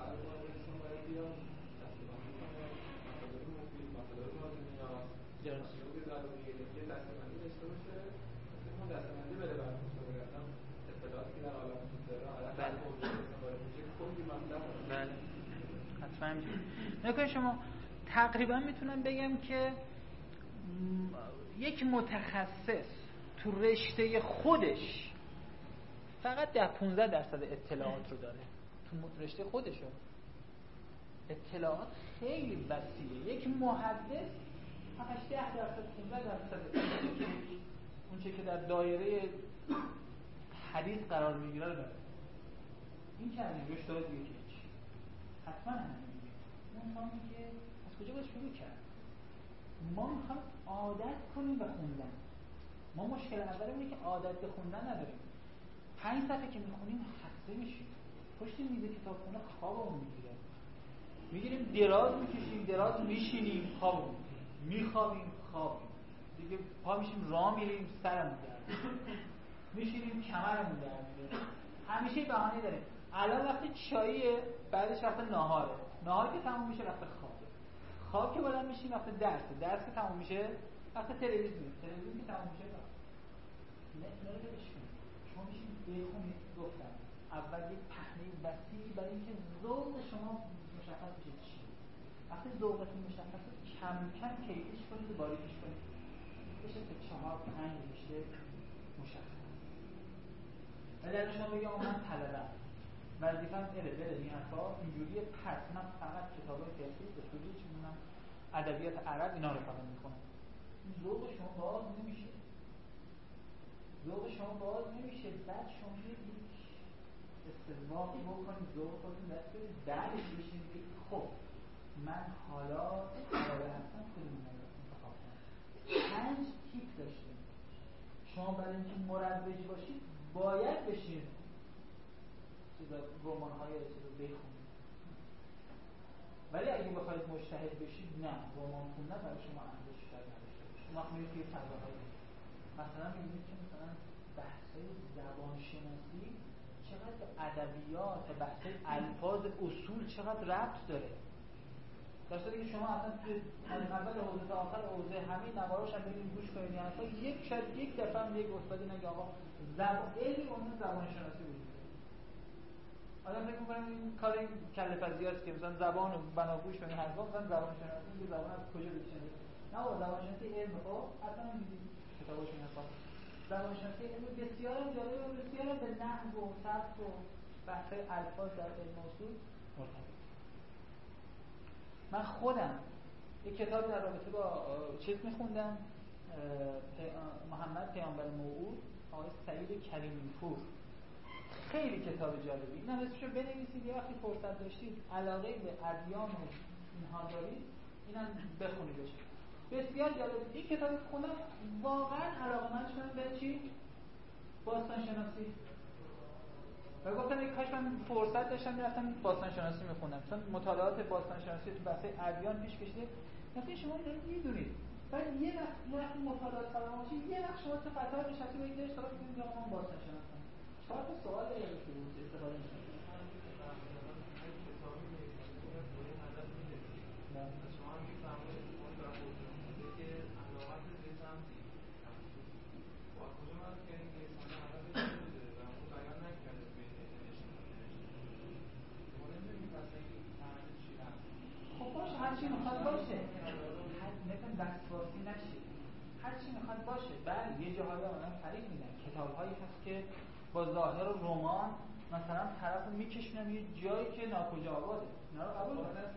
بله حتما نکنه شما تقریبا میتونم بگم که یک متخصص تو رشته خودش فقط ده پونزده درصد اطلاعات رو داره تو رشته خودشو. اطلاعات خیلی وسیعه. یک محدث هفتش ده درصد پانزده درصد اون چه که در دایره حدیث قرار میگیره رو داره. این که همین روش داره دیگه که هیچ حتما همین میگه. اون میخوام که از کجا باید شروع کرد؟ ما میخوام عادت کنیم به خوندن. ما مشکل اول اینه که عادت به خوندن نداریم. پنج صفحه که میخونیم خسته میشیم، پشت میز کتابخونه خوابمون میگیره، میگیریم دراز میکشیم، دراز میشینیم، خوابمون میگیره، میخوابیم، خوابیم دیگه، پا میشیم راه میریم، سرمون درد میشینیم، کمرمون درد میاره، همیشه بهانه داریم. الان وقتی چاییه، بعدش وقت ناهاره، ناهار که تموم میشه وقت خوابه، خواب که بلند میشیم وقت درسه، درس که تموم میشه وقت تلویزیون، تلویزیون که تموم میشه وقت نه نه بشیم. شما میشین بخونید. گفتم اول یک پهنه وسیع برای اینکه ذوق شما مشخص بشه چیه. وقتی ذوقتون مشخصه کم کم کیفش کنید و باریکش کنید بشه تا چهار پنج میشه مشخص. ولی اگه شما بگید آقا من طلبم، وظیفه‌م اینه بره این حرفا اینجوریه، پس من فقط کتابای فقهی به طوری چه می‌دونم ادبیات عرب اینا رو فقط می‌خونم، ذوق شما باز نمیشه. ذوق شما باز نمیشه. بعد شما یک استدراکی بکنید، ذوق خودتون دست بدید، بعدش بشینید بگید خب من حالا قراره هستم کدوم رو انتخاب کنم. پنج تیپ داشتیم. شما برای اینکه مروج باشید باید بشید چیزا رمان‌های چیزا بخونید. ولی اگه بخواید مجتهد بشید نه، رمان خوندن برای شما ارزش بیشتر نداشته باشه. شما میرید توی فضاهای مثلا می‌بینید که مثلا بحث‌های زبانشناسی چقدر به ادبیات، بحث‌های الفاظ، اصول چقدر ربط داره. در صورتی که شما اصلا از اول حوزه تا آخر حوزه همه نواراش هم ببینید گوش کنید، یعنی اصلا یک شاید یک دفعه هم یک استادی نگه آقا زبان علمی اون زبانشناسی بود. آدم فکر می‌کنه این کار کله پزی است که مثلا زبان و بناگوش و این حرفا، مثلا زبانشناسی که زبان از کجا بچینه. نه آقا زبانشناسی علم ها اصلا می‌دید کتاباش می‌خواد. زبانشناسی علم بسیار جالب و بسیار به نحو و صرف و بحث الفاظ در علم اصول مرتبط. من خودم یک کتاب در رابطه با چیز می‌خوندم، محمد پیامبر موعود، آقای سعید کریمی پور. خیلی کتاب جالبی. اینم اسمشو بنویسید، یه وقتی فرصت داشتید علاقه به ادیان و اینها دارید اینم بخونیدش. بسیار جالب. این کتاب خوندم واقعا علاقه‌مند شدم به چی؟ باستان شناسی. و گفتم یک کاش من فرصت داشتم میرفتم باستان شناسی میخوندم، چون مطالعات باستان شناسی تو بحث ادیان پیش کشیده. مثلا شما دارید میدونید بعد یه وقت وقتی مطالعات فرام باشی یه وقت شما تو قطار نشستی و یک درس طرف میگید آقا من باستان شناسم. چهار تا سوال داره که بود استفاده می‌کنید. شما هم می‌فرمایید اون طرف خودتون که علاقت به سمتی با کجا ما که این انسان علاقه داره و اون بیان نکرده به خب باشه هر چی میخواد باشه، مثلا وسواسی نشه، هر چی میخواد باشه. بله یه جاهایی آدم فریب میدن، کتاب‌هایی هست که با ظاهر و رمان مثلا طرفو میکشونن یه جایی که ناکجا آباده، اینا رو قبول دارم.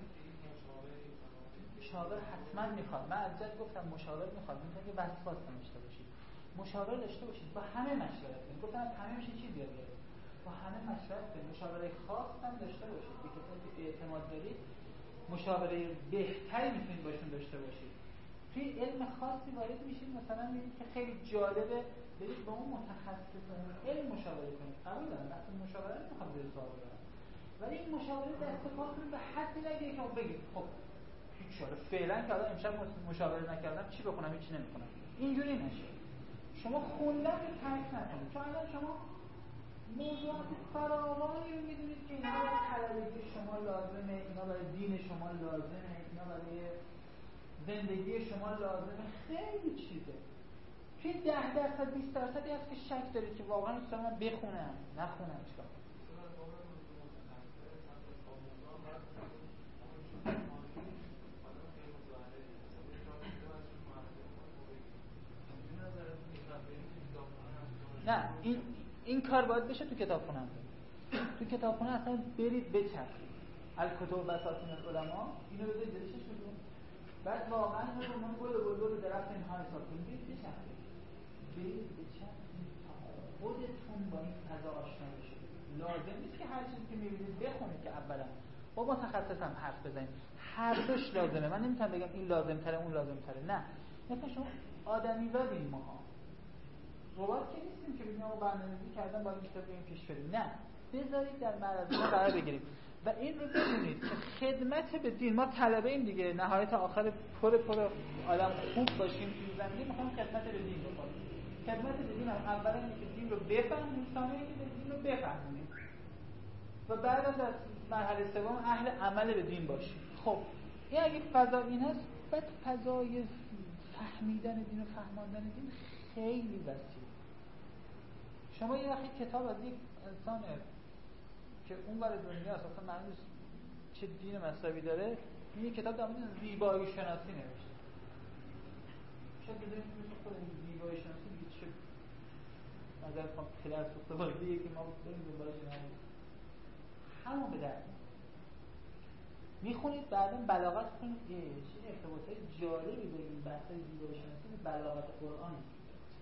مشاور حتما میخواد. من از جد گفتم مشاور میخواد، میخواد که وسواس داشته باشید، مشاور داشته باشید، با همه مشورت کنید. گفتم از همه میشه چی بیاد بیاره، با همه مشورت کنید، مشاوره خاص هم داشته باشید. به کسایی که اعتماد دارید مشاوره بهتری میتونید باشون داشته باشید. توی علم خاصی وارد میشید، مثلا میبینید که خیلی جالبه، برید با اون متخصص اون علم مشاوره کنید. قبول دارم وقتی مشاوره نمیخوام زیر سوال ببرم، ولی این مشاوره دست پا کنید به حدی نگه که بگید خب هیچ شاره فعلا که الان امشب مشاوره نکردم چی بکنم هیچ نمیکنم. اینجوری نشه. شما خوندن رو ترک نکنید، چون الان شما موضوعات فراوانی رو میدونید که اینا برای طلبگی شما لازمه، اینا برای دین شما لازمه، اینا برای زندگی شما لازمه، خیلی چیزه. توی ده درصد بیست درصدی هست که شک دارید که واقعا دوست دارم بخونم نخونم چیکار کنم. نه این این کار باید بشه تو کتابخونه. تو کتابخونه اصلا برید بچرخید. الکتب بساطین العلماء، اینو بذارید جلوش شدون. بعد واقعا اینو رو من گل گل گل درخت اینها حساب کنید. برید بچرخید. برید بچرخید تا خودتون با این فضا آشنا بشید. لازم نیست که هر چیزی که می‌بینید بخونید که اولا با متخصصم حرف بزنید. هر دوش لازمه. من نمیتونم بگم این لازم تره اون لازم تره. نه. مثلا شما آدمی زادیم ماها. ربات که نیستیم که بگیم آقا برنامه‌ریزی کردن با این کتاب این پیش بریم. نه. بذارید در معرض ما قرار بگیریم. و این رو بدونید که خدمت به دین، ما طلبه ایم دیگه، نهایت آخر پر پر آدم خوب باشیم توی زمینه، میخوام خدمت به دین بکنیم. خدمت به دین هم اولا اینه که دین رو بفهمیم، ثانیه اینه که دین رو بفهمیم و بعدا در مرحله سوم اهل عمل به دین باشیم. خب این اگه فضا این هست، بعد فضای فهمیدن دین و فهماندن دین خیلی وسیع. شما یه وقتی کتاب از یک انسان که اون ور دنیا اصلا معلوم نیست چه دین مذهبی داره، این کتاب در مورد زیبایی شناسی نوشته. شاید بدونید که خود این زیبایی شناسی دیگه چه نظر کنم کلاس استفاده‌ایه که ما بریم زیبایی شناسی همون به درد میخونید، بعدا بلاغت کنید چه ارتباطات جالبی با این بحث زیبایی شناسی به بلاغت قرآن است.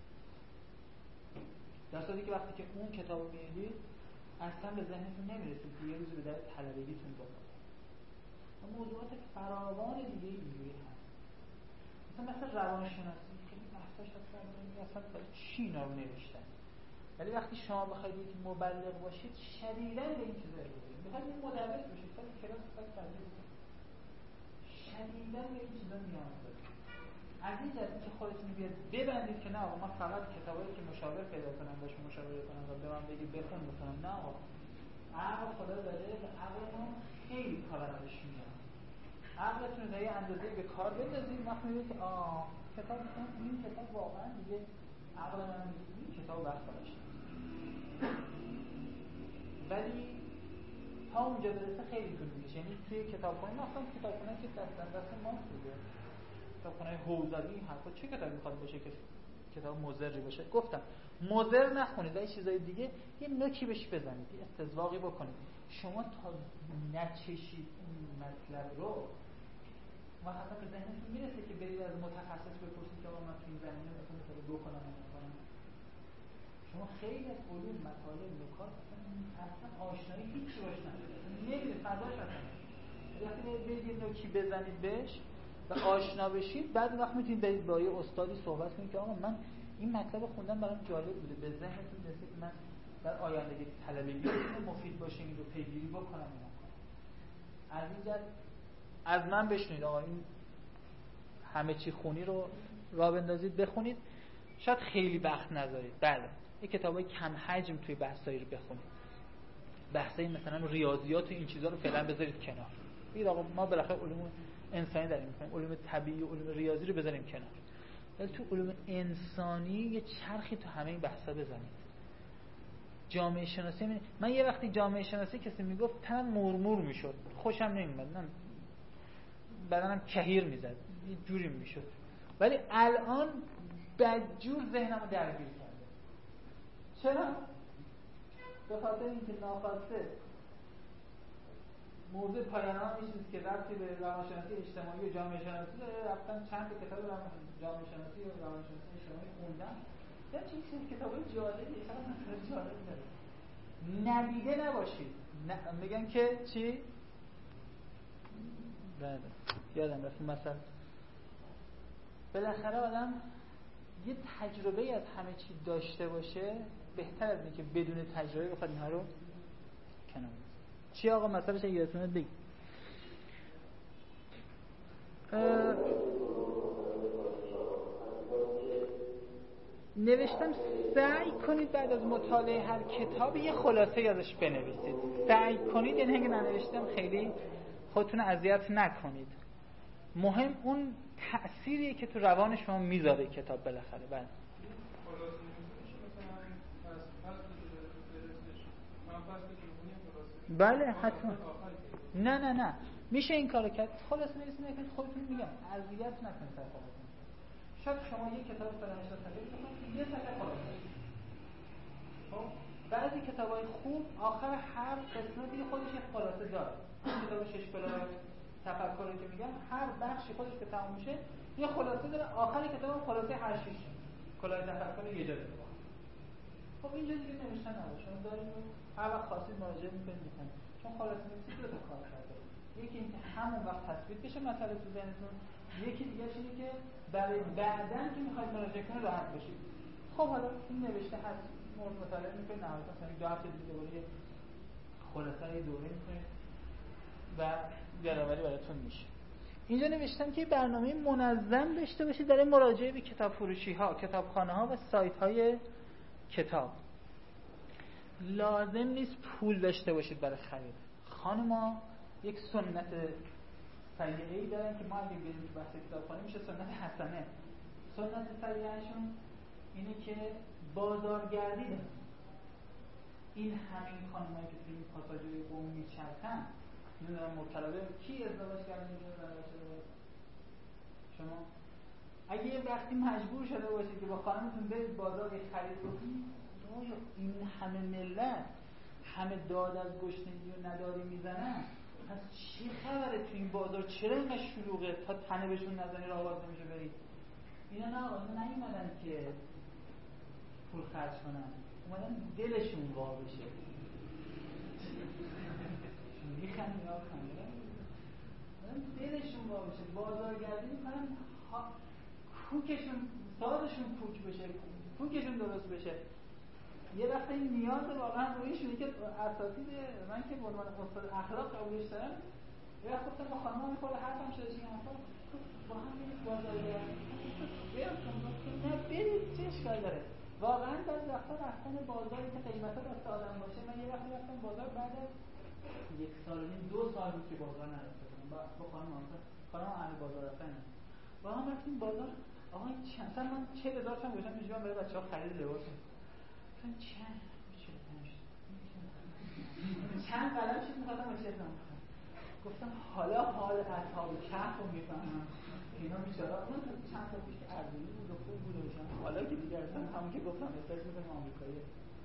در صورتی که وقتی که اون کتاب رو می‌خونید اصلا به ذهنتون نمیرسید که یه روزی به درد طلبگیتون بخوره. و موضوعات فراوان دیگه اینجوری هست. مثلا مثلا روانشناسی خیلی بحثاش اصلا اصلا برای چی اینا رو نوشتن. ولی وقتی شما بخواید یک مبلغ باشید شدیداً به این چیزا رو بگید. بخواید یک مدرس باشید، سال کلاس فقط تدریس کنید. شدیداً به این چیزا نیاز دارید. از این جهت که خودتون بیاد ببندید که نه آقا من فقط کتابایی که مشاور پیدا کنم باشه مشاوره کنم و به من بگید بخون بخونم. نه آقا، عقل خدا داده و عقلمون خیلی کارش میاد. عقلتون رو تا یه اندازه به کار بندازید، وقت میبینید که آه کتاب میخونم این کتاب واقعا دیگه عقل من میگه این کتاب وقت داشت. ولی تا اونجا برسه خیلی طول میکشه. یعنی توی کتابخونه مثلا کتابخونه که دست دست ماست دیگه، کتابخونه حوزوی حرفا چه کتابی میخواد باشه که کتاب مضری باشه؟ گفتم مضر نخونید، ولی چیزای دیگه یه نوکی بهش بزنید، یه استذواقی بکنید. شما تا نچشید این مطلب رو و حتی به ذهنتون میرسه که برید از متخصص بپرسید که آقا من تو این زمینه مثلا مثلا بکنم نکنم. شما خیلی از علوم مطالب نکات اصلا آشنایی هیچی باش ندارید، نمیدونید فضاش اصلا. وقتی برید یه نوکی بزنید بهش و آشنا بشید، بعد وقت میتونید برید با یه استادی صحبت کنید که آقا من این مطلب خوندم برام جالب بوده، به ذهنتون رسید که من در آینده طلبگی مفید باشه این رو پیگیری بکنم یا نکنم. از این جهت از من بشنوید آقا این همه چی خونی رو راه بندازید بخونید، شاید خیلی وقت نذارید. بله این کتابای کم حجم توی بحثایی رو بخونید، بحثای مثلا ریاضیات و این چیزا رو فعلا بذارید کنار. بگید آقا ما بالاخره علوم انسانی داریم می‌کنیم، علوم طبیعی و علوم ریاضی رو بذاریم کنار، ولی تو علوم انسانی یه چرخی تو همه این بحثا بزنید. جامعه شناسی می... من یه وقتی جامعه شناسی کسی میگفت تنم مورمور میشد، خوشم نمیاد، نه بدنم کهیر میزد، یه جوری میشد. ولی الان بدجور ذهنمو درگیر کرده. چرا؟ به خاطر اینکه ناخواسته موضوع پایان‌نامه این چیزی که ربطی به روانشناسی اجتماعی و جامعه شناسی داره، رفتم چند تا کتاب جامعه شناسی و روانشناسی اجتماعی خوندم. یه چیزی کتابای جالبی چقدر مثلا جالب داره. ندیده نباشید. نه میگن که چی؟ بله یادم رفت مثلا بالاخره آدم یه تجربه از همه چی داشته باشه بهتر از اینه که بدون تجربه بخواد اینها رو کنار. چی آقا مثلا چه یادتونه بگی؟ نوشتم سعی کنید بعد از مطالعه هر کتاب یه خلاصه ازش بنویسید. سعی کنید یعنی اگه ننوشتم خیلی خودتون اذیت نکنید. مهم اون تأثیریه که تو روان شما میذاره کتاب بالاخره. بله بله حتما. نه نه نه میشه این کارو کرد. خلاص نویسید که خودتون میگم اذیت نکنید در خودتون. شاید شما یک کتاب صد و هشتاد صفحه‌ای بخونید یه صفحه خلاصه. خب بعضی کتابای خوب آخر هر قسمتی خودش یه خلاصه داره. کتاب شش کلاه تفکری که میگم هر بخشی خودش که تموم میشه یه خلاصه داره، آخر کتاب خلاصه هر شش کلاه تفکر یه جا داره. خب اینجا دیگه نوشتن نباشه، شما دارید هر وقت خواستید مراجعه میکنید میکنید، چون خلاصه نویسی دو تا کار کرده. یکی اینکه همون وقت تثبیت بشه مطلب تو ذهنتون، یکی دیگه اینه که برای بعداً که میخواید مراجعه کنید راحت باشید. خب حالا این نوشته هست، مورد مطالعه میکنید، نهایتا مثلا دو هفته دیگه دوباره خلاصه یه دوره میکنید و یادآوری براتون میشه. اینجا نوشتم که برنامه منظم داشته باشید در مراجعه به کتاب فروشی ها، کتابخانه ها و سایت های کتاب. لازم نیست پول داشته باشید برای خرید. خانم‌ها یک سنت سیئه‌ای دارن که ما اگه بریم تو بحث کتابخانه میشه سنت حسنه. سنت سیئه‌شون اینه که بازارگردی دارن. این همین خانمایی که توی این پاساژهای قوم میچرخن نمیدونم مبتلا به کی ازدواج کردن اینجا زنده شده. شما اگه یه وقتی مجبور شده باشید که با خانمتون برید بازار یه خرید کنید، آیا این همه ملت همه داد از گشنگی و نداری میزنن، پس چی خبره تو این بازار؟ چرا اینقدر شلوغه تا تنه بهشون نزنی راه باز نمیشه برید؟ اینا نه آقا، اینا نیومدن که پول خرج کنن، اومدن دلشون وا بشه. میخندی ها خنده دلشون وا بشه، بازارگردی میکنن کوکشون سازشون کوک بشه، کوکشون درست بشه. یه وقت این نیاز واقعا رویشونه که اساتید من که به عنوان استاد اخلاق قبولش دارم، یه وقت گفتم با خانم‌ها میخوره حرفم شده چی حرفا با هم برید بازارگردی بیرون گفتم نه برید چه اشکال داره. واقعا بعضی وقتا رفتن بازاری که قیمتا دست آدم باشه، من یه وقتی رفتم بازار بعد از یک سال و نیم دو سال بود که بازار نرفته بودم با با خانم آنها خانم اهل بازار رفتن با هم رفتیم بازار. آقا چند تا من چهل هزار تومان گذاشتم اینجا برای بچه‌ها خرید لباس. مثلا چند چهل و پنج چند قلم چیز می‌خواستم با چهل تومان گفتم حالا حال اصحاب کهف رو می‌فهمم. اینا بیچاره اون چند تا پیش ارزونی بود و خوب بود و حالا که دیگه اصلا همون که گفتم احساس می‌کنم آمریکایی.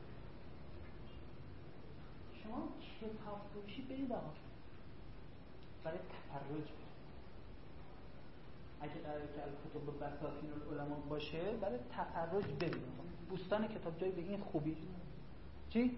شما کتاب فروشی برید آقا برای تفرج. اگه قراره که الکتب بساطین العلماء باشه برای تفرج برید. بوستان کتاب جایی به این خوبی چی؟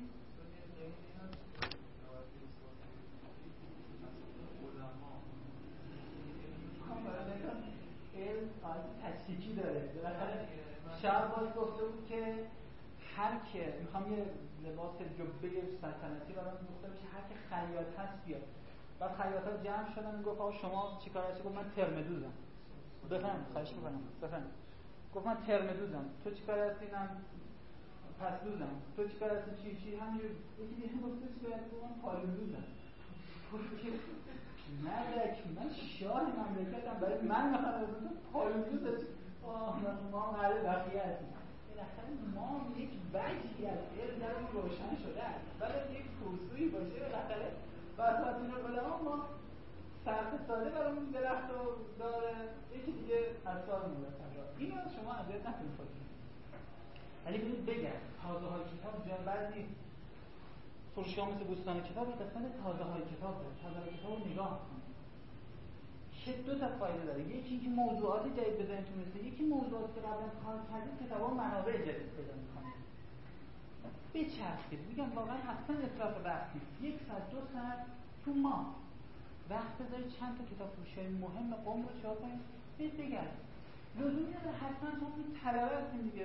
علم آیت تشکیکی داره. بالاخره شاید باید گفته بود که هر که میخوام یه لباس جبه سلطنتی برام دوخته بشه، هر که خیاط هست بیاد. بعد خیاطا جمع شدن و گفت آقا شما چیکار هستی؟ گفت من ترمدوزم. بفهم خواهش می‌کنم بفهم. گفت من ترمدوزم. تو چیکار هستی؟ من پسدوزم. تو چیکار هستی؟ چی چی همینجور یکی دیگه گفت تو چیکار هستی؟ من پالودوزم. گفت که ملک من شاه مملکتم، برای من میخوام از تو پالودوز هستی. آه ما قال بقیه هستیم. بالاخره ما یک وجهی از علم درمون روشن شده است. ولی یک کوسویی باشه بالاخره بساطین العلماء ما سرخ ساده برامون درخت رو داره، یکی دیگه اثار مرتب داره. این از شما اذیت نکنید خودتون. ولی برید بگرد تازه های کتاب جا بعد نیست. فروشگاه مثل بوستان کتاب یه قسمت تازه های کتاب داره. تازه های کتاب رو نگاه کنید که دو تا فایده داره. یکی اینکه موضوعات جدید به ذهنتون میرسه، یکی موضوعاتی که قبلا کار کردید کتابا منابع جدید پیدا میکنه. بچرخید. میگم واقعا اصلا اصراف وقت نیست. یک ساعت دو ساعت تو ماه وقت بذارید چند تا کتاب فروشی مهم قوم رو چاپ کنید، برید بگردید. لزومی نداره حتما شما این طلبه هستین دیگه.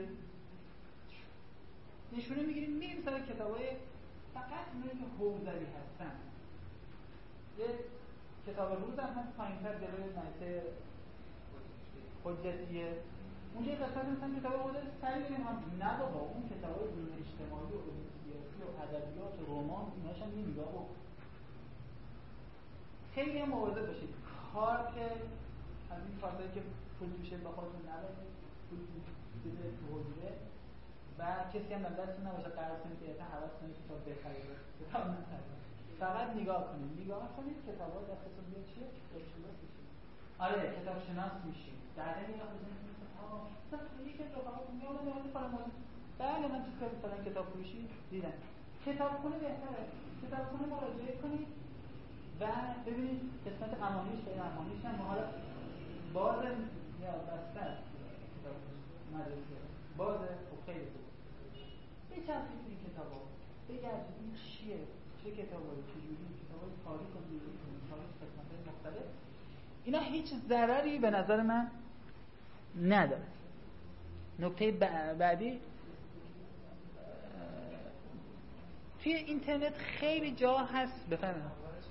نشونه میگیریم میریم سر کتابای فقط اونایی که حوزوی هستن. یه کتاب روز هم هست پایین‌تر جلوی نایته حجتیه. اونجا یه قسمت مثلا کتاب حجت سری بگیم هم نه بابا اون کتابای علوم اجتماعی و علوم سیاسی و ادبیات و رمان ایناش هم نمیگه و خیلی هم مواظب باشید. کار که از این کارهایی که پول توشه با خودتون نبرید، پول بده تو حجره و کسی هم در دستتون نباشه قرض کنید که اصلا حواس کنید کتاب بخرید کتاب نخرید. فقط نگاه کنید نگاه کنید کتاب‌ها دستتون بیاد چیه؟ کتاب میشید. آره کتاب شناس میشید. بعدا یه وقت میگید آها مثلا یکی از رفقاتون میاد اون فرمون بله من تو کار مثلا کتاب فروشی دیدم کتابخونه بهتره. کتابخونه مراجعه کنید و ببینید قسمت امامیش غیر امامیش هم حالا باز یا بسته مدرسه بازه خب خیلی خوب. بچرخید این کتابا، بگردید این چیه، چه کتابایی، چجوری، کتابای تاریخ و دیوری، تاریخ قسمت‌های مختلف. اینا هیچ ضرری به نظر من نداره. نکته بعدی، توی اینترنت خیلی جا هست. بفهمم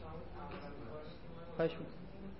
خواهش می‌کنم.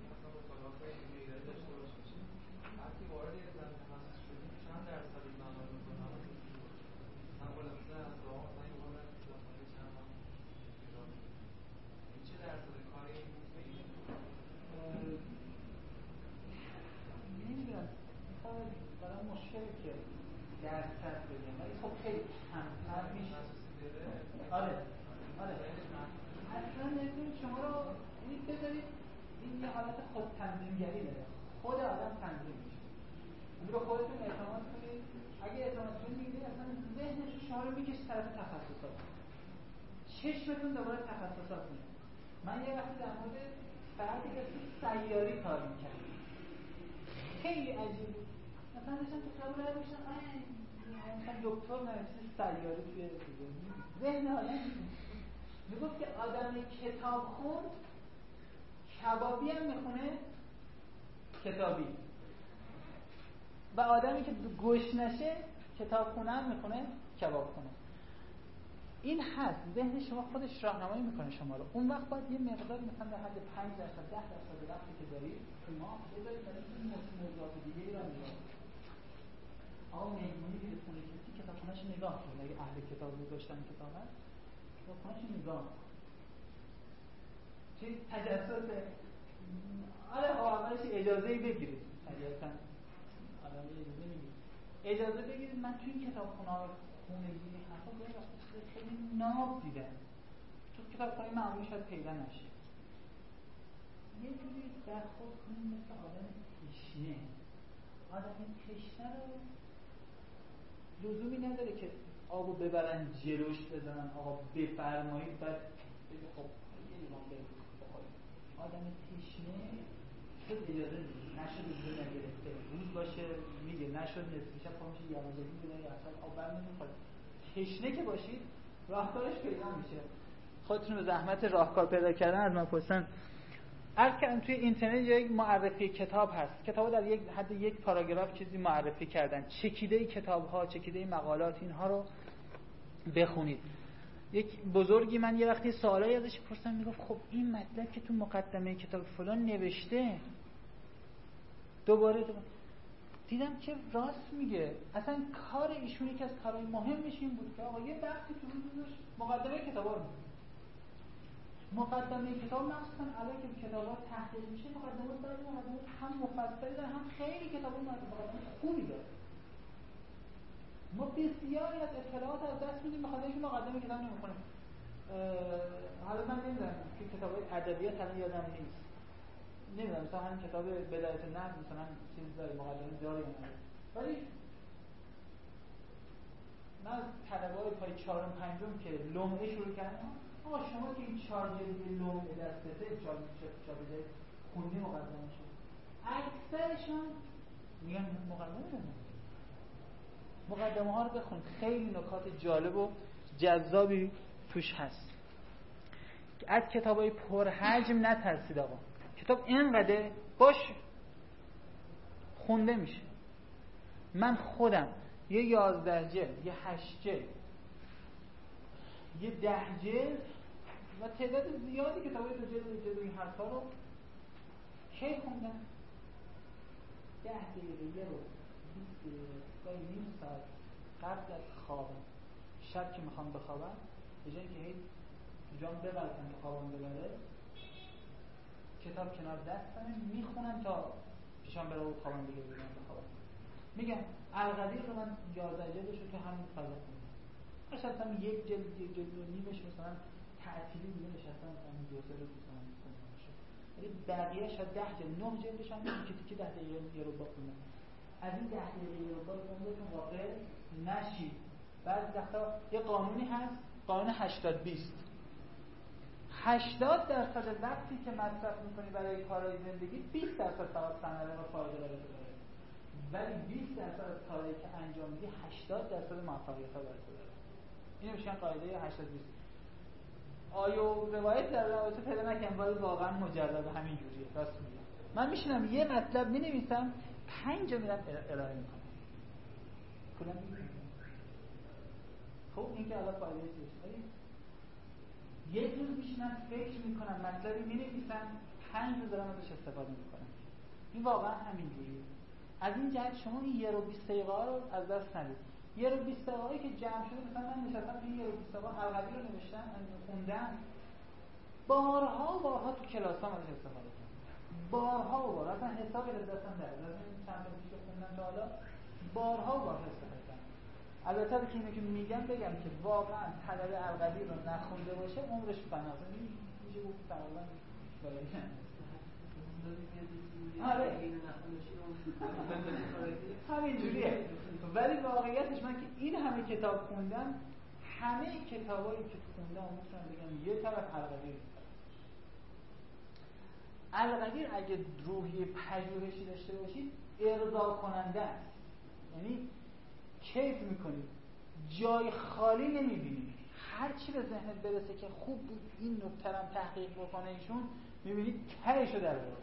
نمیدونم برای مشکلی که درصد بگم ولی خب خیلی کمتر میشه. آره آره اصلا نمیدونم شما رو این بذارید این یه حالت خود تنظیمگری داره. خود آدم تنظیم میشه. این رو خودتون اعتماد کنید. اگه اعتماد کنید میگید اصلا ذهنتون شما رو میکشه طرف تخصصات. چشمتون دوباره تخصصات میاد. من یه وقتی در مورد فردی که تو سیاری کار میکنم خیلی عجیب بود. مثلا داشتم تو خیابون راه میشم مثلا دکتر نوشته سیاری توی ذهن آدم میگفت که آدم کتاب خون کبابی هم میخونه کتابی و آدمی که گوش نشه کتاب خونه هم میخونه کباب خونه. این هست. ذهن شما خودش راهنمایی میکنه شما رو. اون وقت باید یه مقدار مثلا در حد پنج درصد ده درصد وقتی که دارید شما بذارید برای این موضوعات دیگه را نگاه کنید. آقا مهمونی که خونه کسی کتابخونه‌اش نگاه کنید. اگه اهل کتاب رو داشتن کتاب هست کتابخونه‌اش نگاه کنید. چی تجسس آره ها اولش اجازه‌ای بگیرید. طبیعتاً آدم اجازه نمیگیره. اجازه بگیرید من توی این کتابخونه‌ها خونگی حرفا گاهی وقتا خیلی ناب دیدم. تو کتابخونه معمولی شاید پیدا نشه. یه جوری برخورد کنید مثل آدم تشنه. آدم تشنه رو لزومی نداره که آبو ببرن جلوش بزنن آقا بفرمایید بعد بگه خب یه لیوان برید بخورید. آدم تشنه خود اجازه میده. نشد اجازه نگرفته. روز باشه میگه نشد نصف شب پا میشه یوازگی بده یا اصلا آب بر نمیخوره. تشنه که باشید راهکارش پیدا میشه. خودتون به زحمت راهکار پیدا کردن از من پرسن. عرض کردم توی اینترنت یک معرفی کتاب هست. کتابو در یک حد یک پاراگراف چیزی معرفی کردن. چکیده کتاب‌ها، چکیده مقالات اینها رو بخونید. یک بزرگی من یه وقتی سوالایی ازش پرسیدم میگفت خب این مطلب که تو مقدمه کتاب فلان نوشته دوباره, دوباره دیدم که راست میگه. اصلا کار ایشون یکی از کارهای مهمش این بود که آقا یه وقتی تو روزش مقدمه کتابا رو مقدمه کتاب مخصوصا الان که کتابا تحقیق میشه مقدمات بعضی مقدمات هم مفصلی داره هم خیلی کتابا مقدمات خوبی داره. ما بسیاری از اطلاعات از دست میدیم بخاطر اینکه مقدمه کتاب نمیخونیم. حالا من نمیدونم که کتابای ادبیات الان یادم نیست. نمیدونم مثلا همین کتاب بدایت النحو مثلا چیز داره مقدمه داره یا نه. ولی من طلبه‌های پای چهارم پنجم که لمعه شروع کردم آقا شما که این چهار جلد لمعه دستته چهار جلد خوندی مقدمه شد. اکثرشون میگن مقدمه رو مقدمه ها رو بخون. خیلی نکات جالب و جذابی توش هست. از کتابای پرحجم نترسید آقا. کتاب اینقدر باش خونده میشه. من خودم یه یازده جلد، یه هشت جلد، یه ده جلد و تعداد زیادی کتابای دو جلد جلد این حرفا رو کی خوندم؟ ده دقیقه یه رو بیست دقیقه نیم ساعت قبل از خوابم شب که میخوام بخوابم به جایی که هی جام ببرم که خوابم ببره کتاب کنار دستمه میخونم تا پیشم بره و خوابم دیگه بگم بخوابم. میگم القدیر رو من یازده جلدش رو تو همین فضا خوندم. نشستم یک جلد یک جلد و نیمش مثلا تعطیلی دیگه نشستم مثلا دو سه روز مثلا خوندم شد. ولی بقیه شاید ده جلد نه جلدش هم تیکه تیکه ده دقیقه یه رو بخونم. از این ده دقیقه یه رو بخونم واقع نشید. بعضی وقتا یه قانونی هست قانون هشتاد بیست. هشتاد درصد وقتی که مصرف میکنی برای کارهای زندگی بیست درصد فقط ثمره و فایده برات داره، ولی بیست درصد از کارهایی که انجام میدی هشتاد درصد موفقیت‌ها برات داره. این میشه قاعده هشتاد بیست. آیا روایت در رابطه پیدا نکنم ولی واقعا مجرد همین جوریه. راست میگم. من میشینم یه مطلب مینویسم پنج جا میرم ارائه میکنم. کلا میگم خب این که الان فایده چیه؟ یک روز میشینم فکر میکنم مطلبی مینویسم پنج روز دارم ازش استفاده میکنم. این واقعا همین جوریه. از این جهت شما این یه رو بیست دقیقه رو از دست ندید. یه رو بیست دقیقه‌ای که جمع شده، مثلا من نشستم توی یه رو بیست دقیقه القدی رو نوشتم، خوندم، بارها و بارها تو کلاسام ازش استفاده کردم. بارها و بارها اصلا حسابی از دستم در از این چند تا پیش خوندم تا حالا بارها و بارها استفاده کردم. البته که اینو که میگم بگم که واقعا طلب القدی رو نخونده باشه عمرش فناست. میشه گفت تقریبا باید آره همین جوریه. ولی واقعیتش من که این همه کتاب خوندم، همه کتابایی که خوندم میتونم بگم یه طرف القدیر القدیر اگه روحی پژوهشی داشته باشید ارضا کننده است. یعنی کیف میکنید، جای خالی نمیبینید. هر چی به ذهنت برسه که خوب بود این نکته رو تحقیق بکنه ایشون، میبینید تهشو در آورده.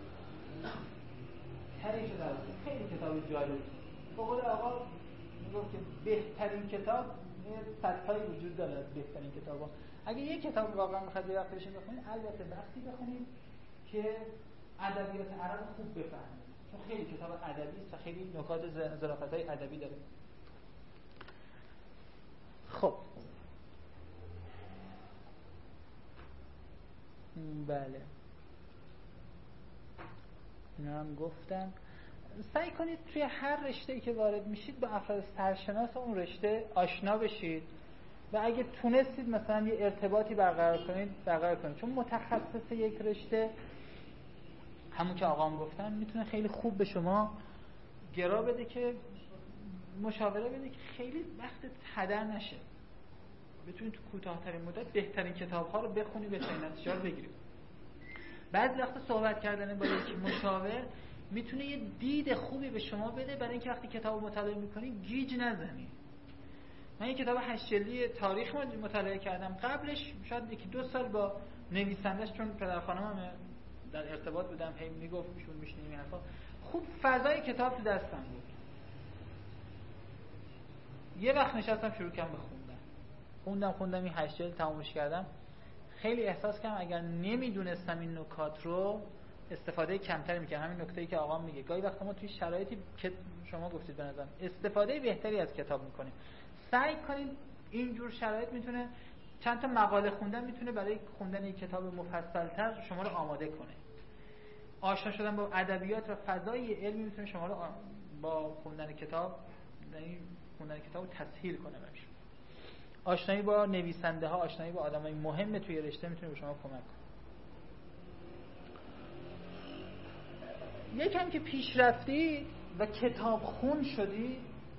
تهشو در آورده. خیلی کتاب جالبی. به قول آقا میگفت که بهترین کتاب صدتایی وجود داره از بهترین کتابا. اگه یک کتاب واقعا بخواید یه وقت بشین بخونید، البته وقتی بخونید که ادبیات عرب خوب بفهمید، چون خیلی کتاب ادبی است و خیلی نکات ظرافت‌های ادبی داره. خب بله اینا هم گفتم. سعی کنید توی هر رشته‌ای که وارد میشید با افراد سرشناس اون رشته آشنا بشید و اگه تونستید مثلا یه ارتباطی برقرار کنید برقرار کنید، چون متخصص یک رشته همون که آقام گفتن میتونه خیلی خوب به شما گرا بده که مشاوره بده که خیلی وقت هدر نشه، بتونید تو کوتاه‌ترین مدت بهترین کتاب‌ها رو بخونی، بهترین نتیجه رو بگیرید. بعضی وقتا صحبت کردن با یک مشاور میتونه یه دید خوبی به شما بده برای اینکه وقتی کتاب مطالعه می‌کنی گیج نزنی. من یک کتاب هشت جلدی تاریخ مطالعه کردم، قبلش شاید یکی دو سال با نویسندش، چون پدر خانمم در ارتباط بودم، هی میگفت میشون میشنیدیم این حرفا، خوب فضای کتاب تو دستم بود. یه وقت نشستم شروع کردم به خوندن. خوندم خوندم این هشت جلد تمومش کردم. خیلی احساس کردم اگر نمیدونستم این نکات رو استفاده کمتری می‌کردم. همین نکته‌ای که آقا میگه گاهی وقتا ما توی شرایطی که شما گفتید به نظرم استفاده بهتری از کتاب می‌کنیم. سعی کنید اینجور شرایط میتونه چند تا مقاله خوندن میتونه برای خوندن یک کتاب مفصل‌تر شما رو آماده کنه. آشنا شدن با ادبیات و فضای علمی میتونه شما رو با خوندن کتاب، یعنی خوندن کتاب رو تسهیل کنه برش. آشنایی با نویسنده ها، آشنایی با آدمای مهم توی رشته میتونه به شما کمک کنه. یکم که پیشرفتی و کتاب خون شدی،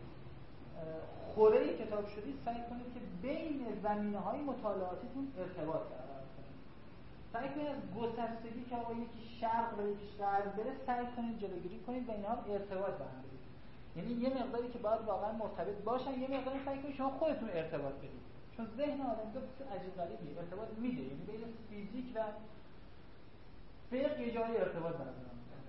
خوره کتاب شدی، سعی کنید که بین زمینه‌های مطالعاتیتون ارتباط برقرار کنید. سعی کنید از گسستگی که آقا یکی شرق و یکی غرب بره سعی کنید جلوگیری کنید و اینها ارتباط برقرار کنید. یعنی یه مقداری که باید واقعا مرتبط باشن، یه مقداری سعی کنید شما خودتون ارتباط بدید. چون ذهن آدم تو عجیب غریبی ارتباط میده، یعنی بین فیزیک و فقه یه جایی ارتباط برقرار می‌کنه.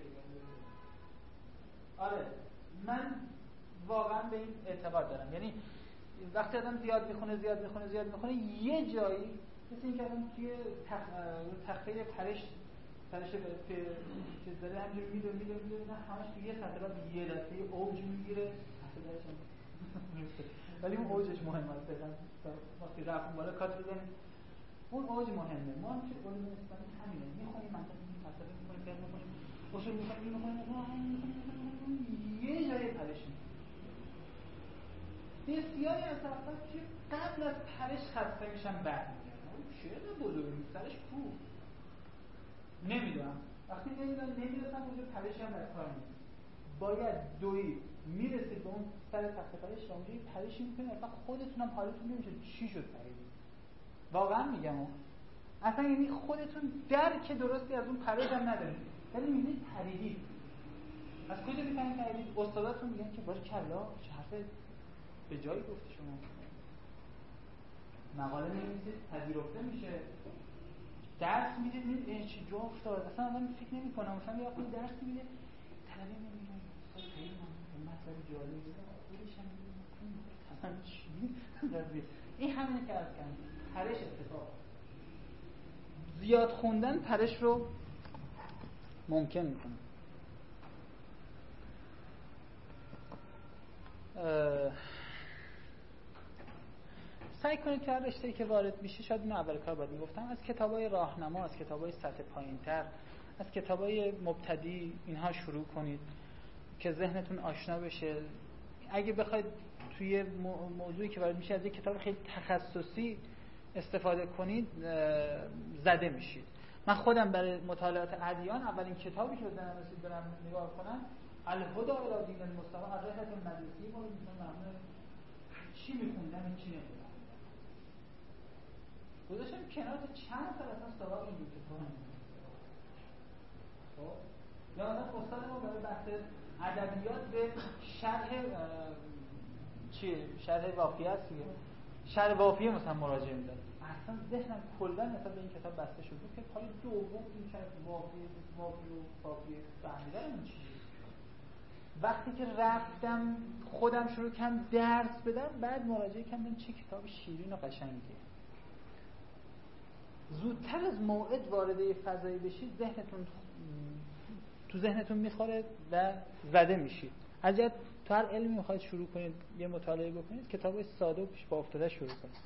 آره من واقعا به این اعتقاد دارم. یعنی وقتی آدم زیاد میخونه زیاد میخونه زیاد میخونه یه جایی مثل این که آدم توی تخ... تخته پرش پرش به چیز داره همینجوری میده میده میده نه همش توی یه سطح بعد یه دفعه اوج میگیره ولی اون اوجش مهمه است. وقتی رفت بالا کات بزنید اون اوج مهمه. ما هم که علوم اسلامی همینه، میخونیم منطق میگیم فلسفه میخونیم فقه میخونیم اصول میخونیم میخونیم یه جایی پرش میگیره. بسیاری از افراد که قبل از پرش خسته میشن برمیگردن. اون چه بزرگی سرش کو نمیدونم. وقتی نمیدونم نمیدونم اونجا پرش هم در کار نیست. باید دوی میرسید به اون سر تخت پرش و اونجا یه پرشی میکنید اصلا خودتونم حالتون نمیشه چی شد پریدید. واقعا میگم اون اصلا یعنی خودتون درک درستی از اون پرش هم ندارید ولی میبینید پریدید. از کجا میفهمید پریدید؟ استاداتون میگن که باریکلا چه حرف به جایی گفتی شما، مقاله می‌نویسید پذیرفته میشه، درس میدید میدید این چی جا افتاد. اصلا آدم فکر نمی‌کنه مثلا یه وقتی درس میده طلبه میگه استاد خیلی ممنون مطلب جالبی خودش هم میگه مثلا چی این همینه که عرض کردم پرش اتفاق زیاد خوندن پرش رو ممکن میکنه. سعی کنید که هر رشته‌ای که وارد میشه، شاید اینو اول کار باید میگفتم، از کتابای راهنما، از کتابای سطح پایین‌تر، از کتابای مبتدی اینها شروع کنید که ذهنتون آشنا بشه. اگه بخواید توی موضوعی که وارد میشه از یک کتاب خیلی تخصصی استفاده کنید زده میشید. من خودم برای مطالعات ادیان اولین کتابی که به ذهنم رسید برم نگاه کنم الهدی الی دین المصطفی از رحلة المجلسی بود. من چی میخوندم چی نمیخوندم گذاشتم کنار تا چند سال اصلا سراغ این کتاب نمی‌رفتم. خب یا مثلا استاد ما برای بحث ادبیات به شرح چیه شرح واقعی است دیگه، شرح واقعی مثلا مراجعه می‌داد. اصلا ذهنم کلا مثلا به این کتاب بسته شد که پای دوم این شرح واقعی واقعی و واقعی فهمیدن چیه. وقتی که رفتم خودم شروع کردم درس بدم بعد مراجعه کردم چه کتاب شیرین و قشنگیه. زودتر از موعد وارد یه فضایی بشید ذهنتون تو ذهنتون میخوره و زده میشید. اگر تو هر علمی میخواید شروع کنید یه مطالعه بکنید کتاب ساده و پیش پا افتاده شروع کنید،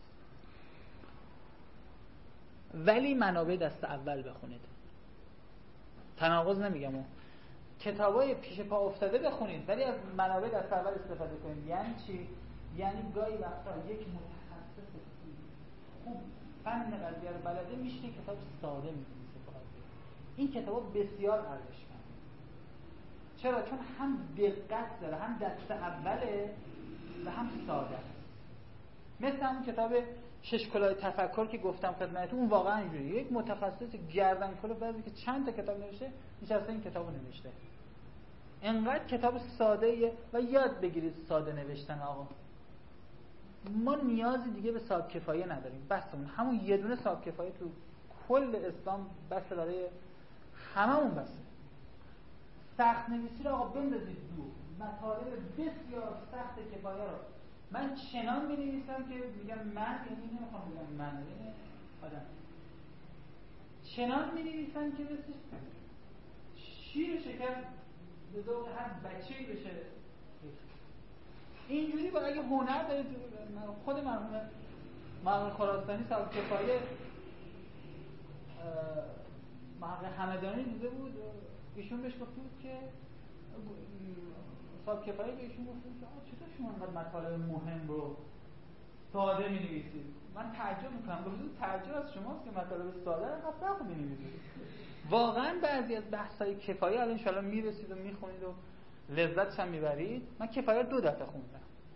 ولی منابع دست اول بخونید. تناقض نمیگم اون کتابای پیش پا افتاده بخونید ولی از منابع دست اول استفاده کنید. یعنی چی؟ یعنی گاهی وقتا یک متخصص خوب فن قضیه رو بلده میشه کتاب ساده می‌نویسه فقط. این کتابا بسیار ارزشمنده. چرا؟ چون هم دقت داره، هم دست اوله و هم ساده است. مثل همون کتاب شش کلاه تفکر که گفتم خدمتتون، اون واقعا اینجوریه. یک متخصص گردن کلاه بعضی که چند تا کتاب نوشته نشسته این کتابو نوشته. انقدر کتاب ساده‌ایه و یاد بگیرید ساده نوشتن. آقا ما نیازی دیگه به صاحب کفایه نداریم، بسمون همون یه دونه صاحب کفایه تو کل اسلام بس برای هممون بسه. سخت نویسی رو آقا بندازید دور. مطالب بسیار سخت کفایه رو من چنان می نویسم که میگم من، یعنی نمیخوام بگم من، یعنی آدم چنان می نویسم که مثل شیر شکر به ذوق هر بچه‌ای بشه. اینجوری با اگه هنر دارید، خود مرحوم مرحوم خراسانی صاحب کفایه مرحوم همدانی دیده بود، ایشون بهش گفته بود که صاحب کفایه به ایشون گفته بود که چطور شما انقدر مطالب مهم رو ساده می‌نویسید؟ من تعجب می‌کنم. گفتم تعجب از شماست که مطالب ساده رو انقدر سخت می‌نویسید. واقعا بعضی از بحث‌های کفایه الان ان شاءالله می‌رسید و می‌خونید و لذتش هم می‌برید. من کفایه دو دفعه خوندم.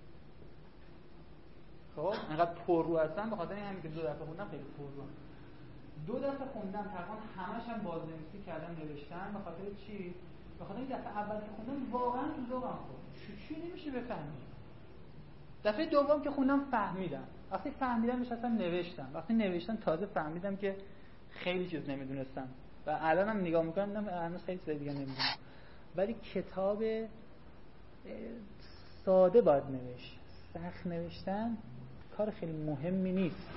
خب انقدر پررو هستم به خاطر همین که دو دفعه خوندم خیلی پررو. دو دفعه خوندم تقریبا همش هم بازنویسی کردم نوشتم. به خاطر چی؟ به خاطر این دفعه اول که خوندم واقعا تو ذوقم خورد. چی نمیشه بفهمید. دفعه دوم که خوندم فهمیدم. وقتی فهمیدم نشستم نوشتم. وقتی نوشتم تازه فهمیدم که خیلی چیز نمیدونستم و الانم نگاه میکنم هنوز خیلی چیز دیگه نمیدونم. ولی کتاب ساده باید نوشت. سخت نوشتن کار خیلی مهمی نیست.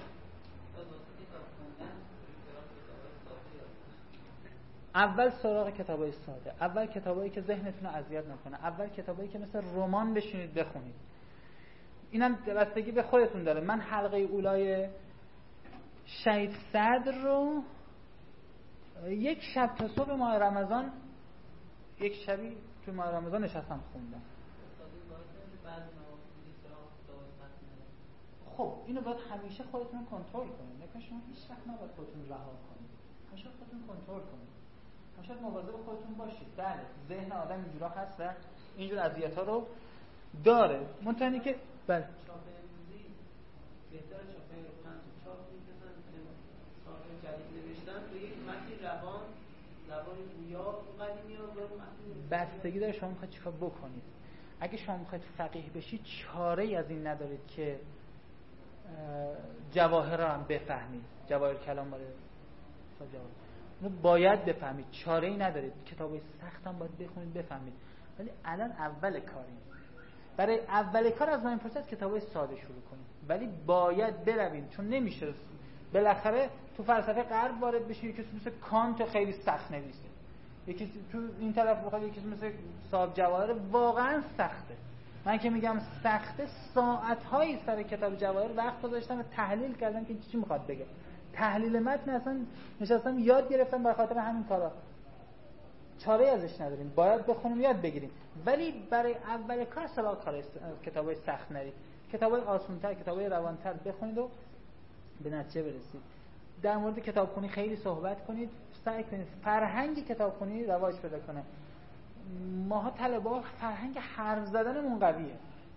اول سراغ کتابای ساده، اول کتابایی که ذهنتون رو اذیت نکنه، اول کتابایی که مثل رمان بشینید بخونید. اینم بستگی به خودتون داره. من حلقه اولای شهید صدر رو یک شب تا صبح ماه رمضان، یک شبی تو ماه رمضان نشستم خوندم. خب اینو باید همیشه خودتون کنترل کنید. نکنه شما هیچ وقت نباید خودتون رها کنید. همیشه خودتون کنترل کنید. شاید مواظب خودتون باشید. بله ذهن آدم اینجورا هست و اینجور اذیت‌ها رو داره. منتهی که بله چاپ امروزی بهتره چاپ پنج چاپ می‌کنن چاپ جدید نوشتن تو یک متن روان زبان گویا قدیمی ها با متن بستگی داره شما میخواید چیکار بکنید. اگه شما میخواید فقیه بشید چاره‌ای از این ندارید که جواهر رو هم بفهمید. جواهر کلام مال جواهر اونو باید بفهمید، چاره‌ای ندارید. کتابای سخت هم باید بخونید بفهمید. ولی الان اول کاریم. برای اول کار از من میپرسید کتابای ساده شروع کنید. ولی باید بروید چون نمیشه بالاخره تو فلسفه غرب وارد بشید. یکی مثل کانت خیلی سخت نویسه، یکی تو این طرف بخواد یکی مثل صاحب جواهر واقعا سخته. من که میگم سخته ساعت‌هایی سر کتاب جواهر وقت گذاشتم و تحلیل کردم که چی میخواد بگه. تحلیل متن اصلا نشستم یاد گرفتم به خاطر همین کارا. چاره ازش نداریم، باید بخونیم یاد بگیریم. ولی برای اول کار سراغ کار کتابای سخت نرید. کتابای آسان‌تر، کتابای روان‌تر بخونید و به نتیجه برسید. در مورد کتابخونی خیلی صحبت کنید، سعی کنید فرهنگ کتابخونی رواج پیدا کنه. ماها طلبه‌ها فرهنگ حرف زدنمون قویه.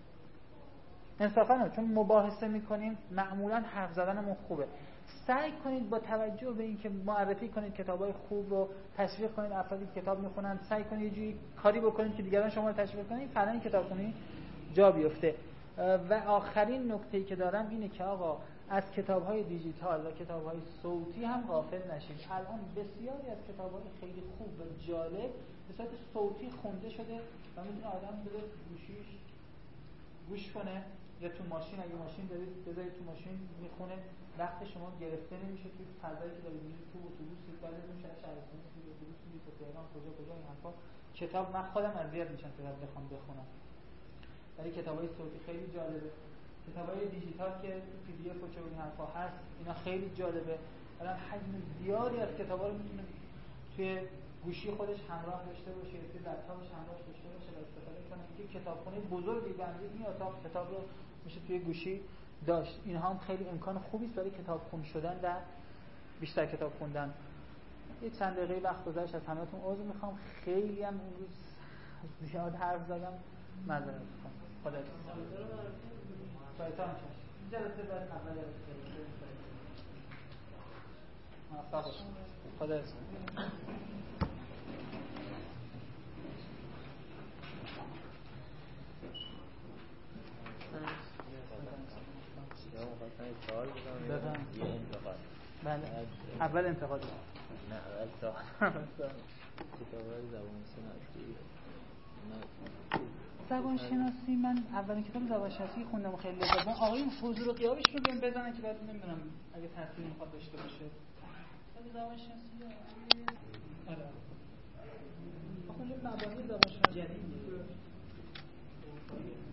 انصافا چون مباحثه میکنیم معمولا حرف زدنمون خوبه. سعی کنید با توجه به اینکه معرفی کنید کتابای خوب رو تشویق کنید، افرادی که کتاب میخونن سعی کنید یه جوری کاری بکنید که دیگران شما رو تشویق کنید، فرهنگ کتابخونی جا بیفته. و آخرین نکته‌ای که دارم اینه که آقا از کتاب‌های دیجیتال و کتاب‌های صوتی هم غافل نشید. الان بسیاری از کتاب‌های خیلی خوب و جالب به صورت صوتی خونده شده و میتونه آدم بره گوشیش گوش کنه یا تو ماشین، اگه ماشین دارید بذارید تو ماشین میخونه، وقت شما گرفته نمیشه توی فضایی که دارید میرید تو اتوبوس بعدتون شهر شهرستان میرید اتوبوس میرید تا تهران کجا کجا این حرفا. کتاب من خودم اذیت میشم که بخوام بخونم، ولی کتابای صوتی خیلی جالبه. کتابای دیجیتال که تو پی دی اف و چه این حرفا هست اینا خیلی جالبه. الان حجم زیادی از کتابا رو میتونه توی گوشی خودش همراه داشته باشه، توی لپتاپش همراه داشته باشه و استفاده کنه. که کتابخونه بزرگی بنده این اتاق کتاب رو میشه توی گوشی داشت. اینها هم خیلی امکان خوبی است برای کتابخون شدن و بیشتر کتاب خوندن. یه چند دقیقه وقت گذشت، از همتون عذر میخوام، خیلی هم امروز زیاد حرف زدم، معذرت میخوام. خدا حافظ. شایطان چش. جلسه بعد اول جلسه. موفق باشید. خدا حافظ. سوال بودم یه انتقاد. بله اول انتقاد نه اول سوال کتاب‌های زبان شناسی زبان شناسی من اولین کتاب زبان شناسی خوندم خیلی لذت بردم. آقایون حضور و غیابش رو بیان بزنن که بعد نمیدونم اگه تاثیر میخواد داشته باشه. زبان شناسی آره آخه مبانی زبان شناسی جدیدیه.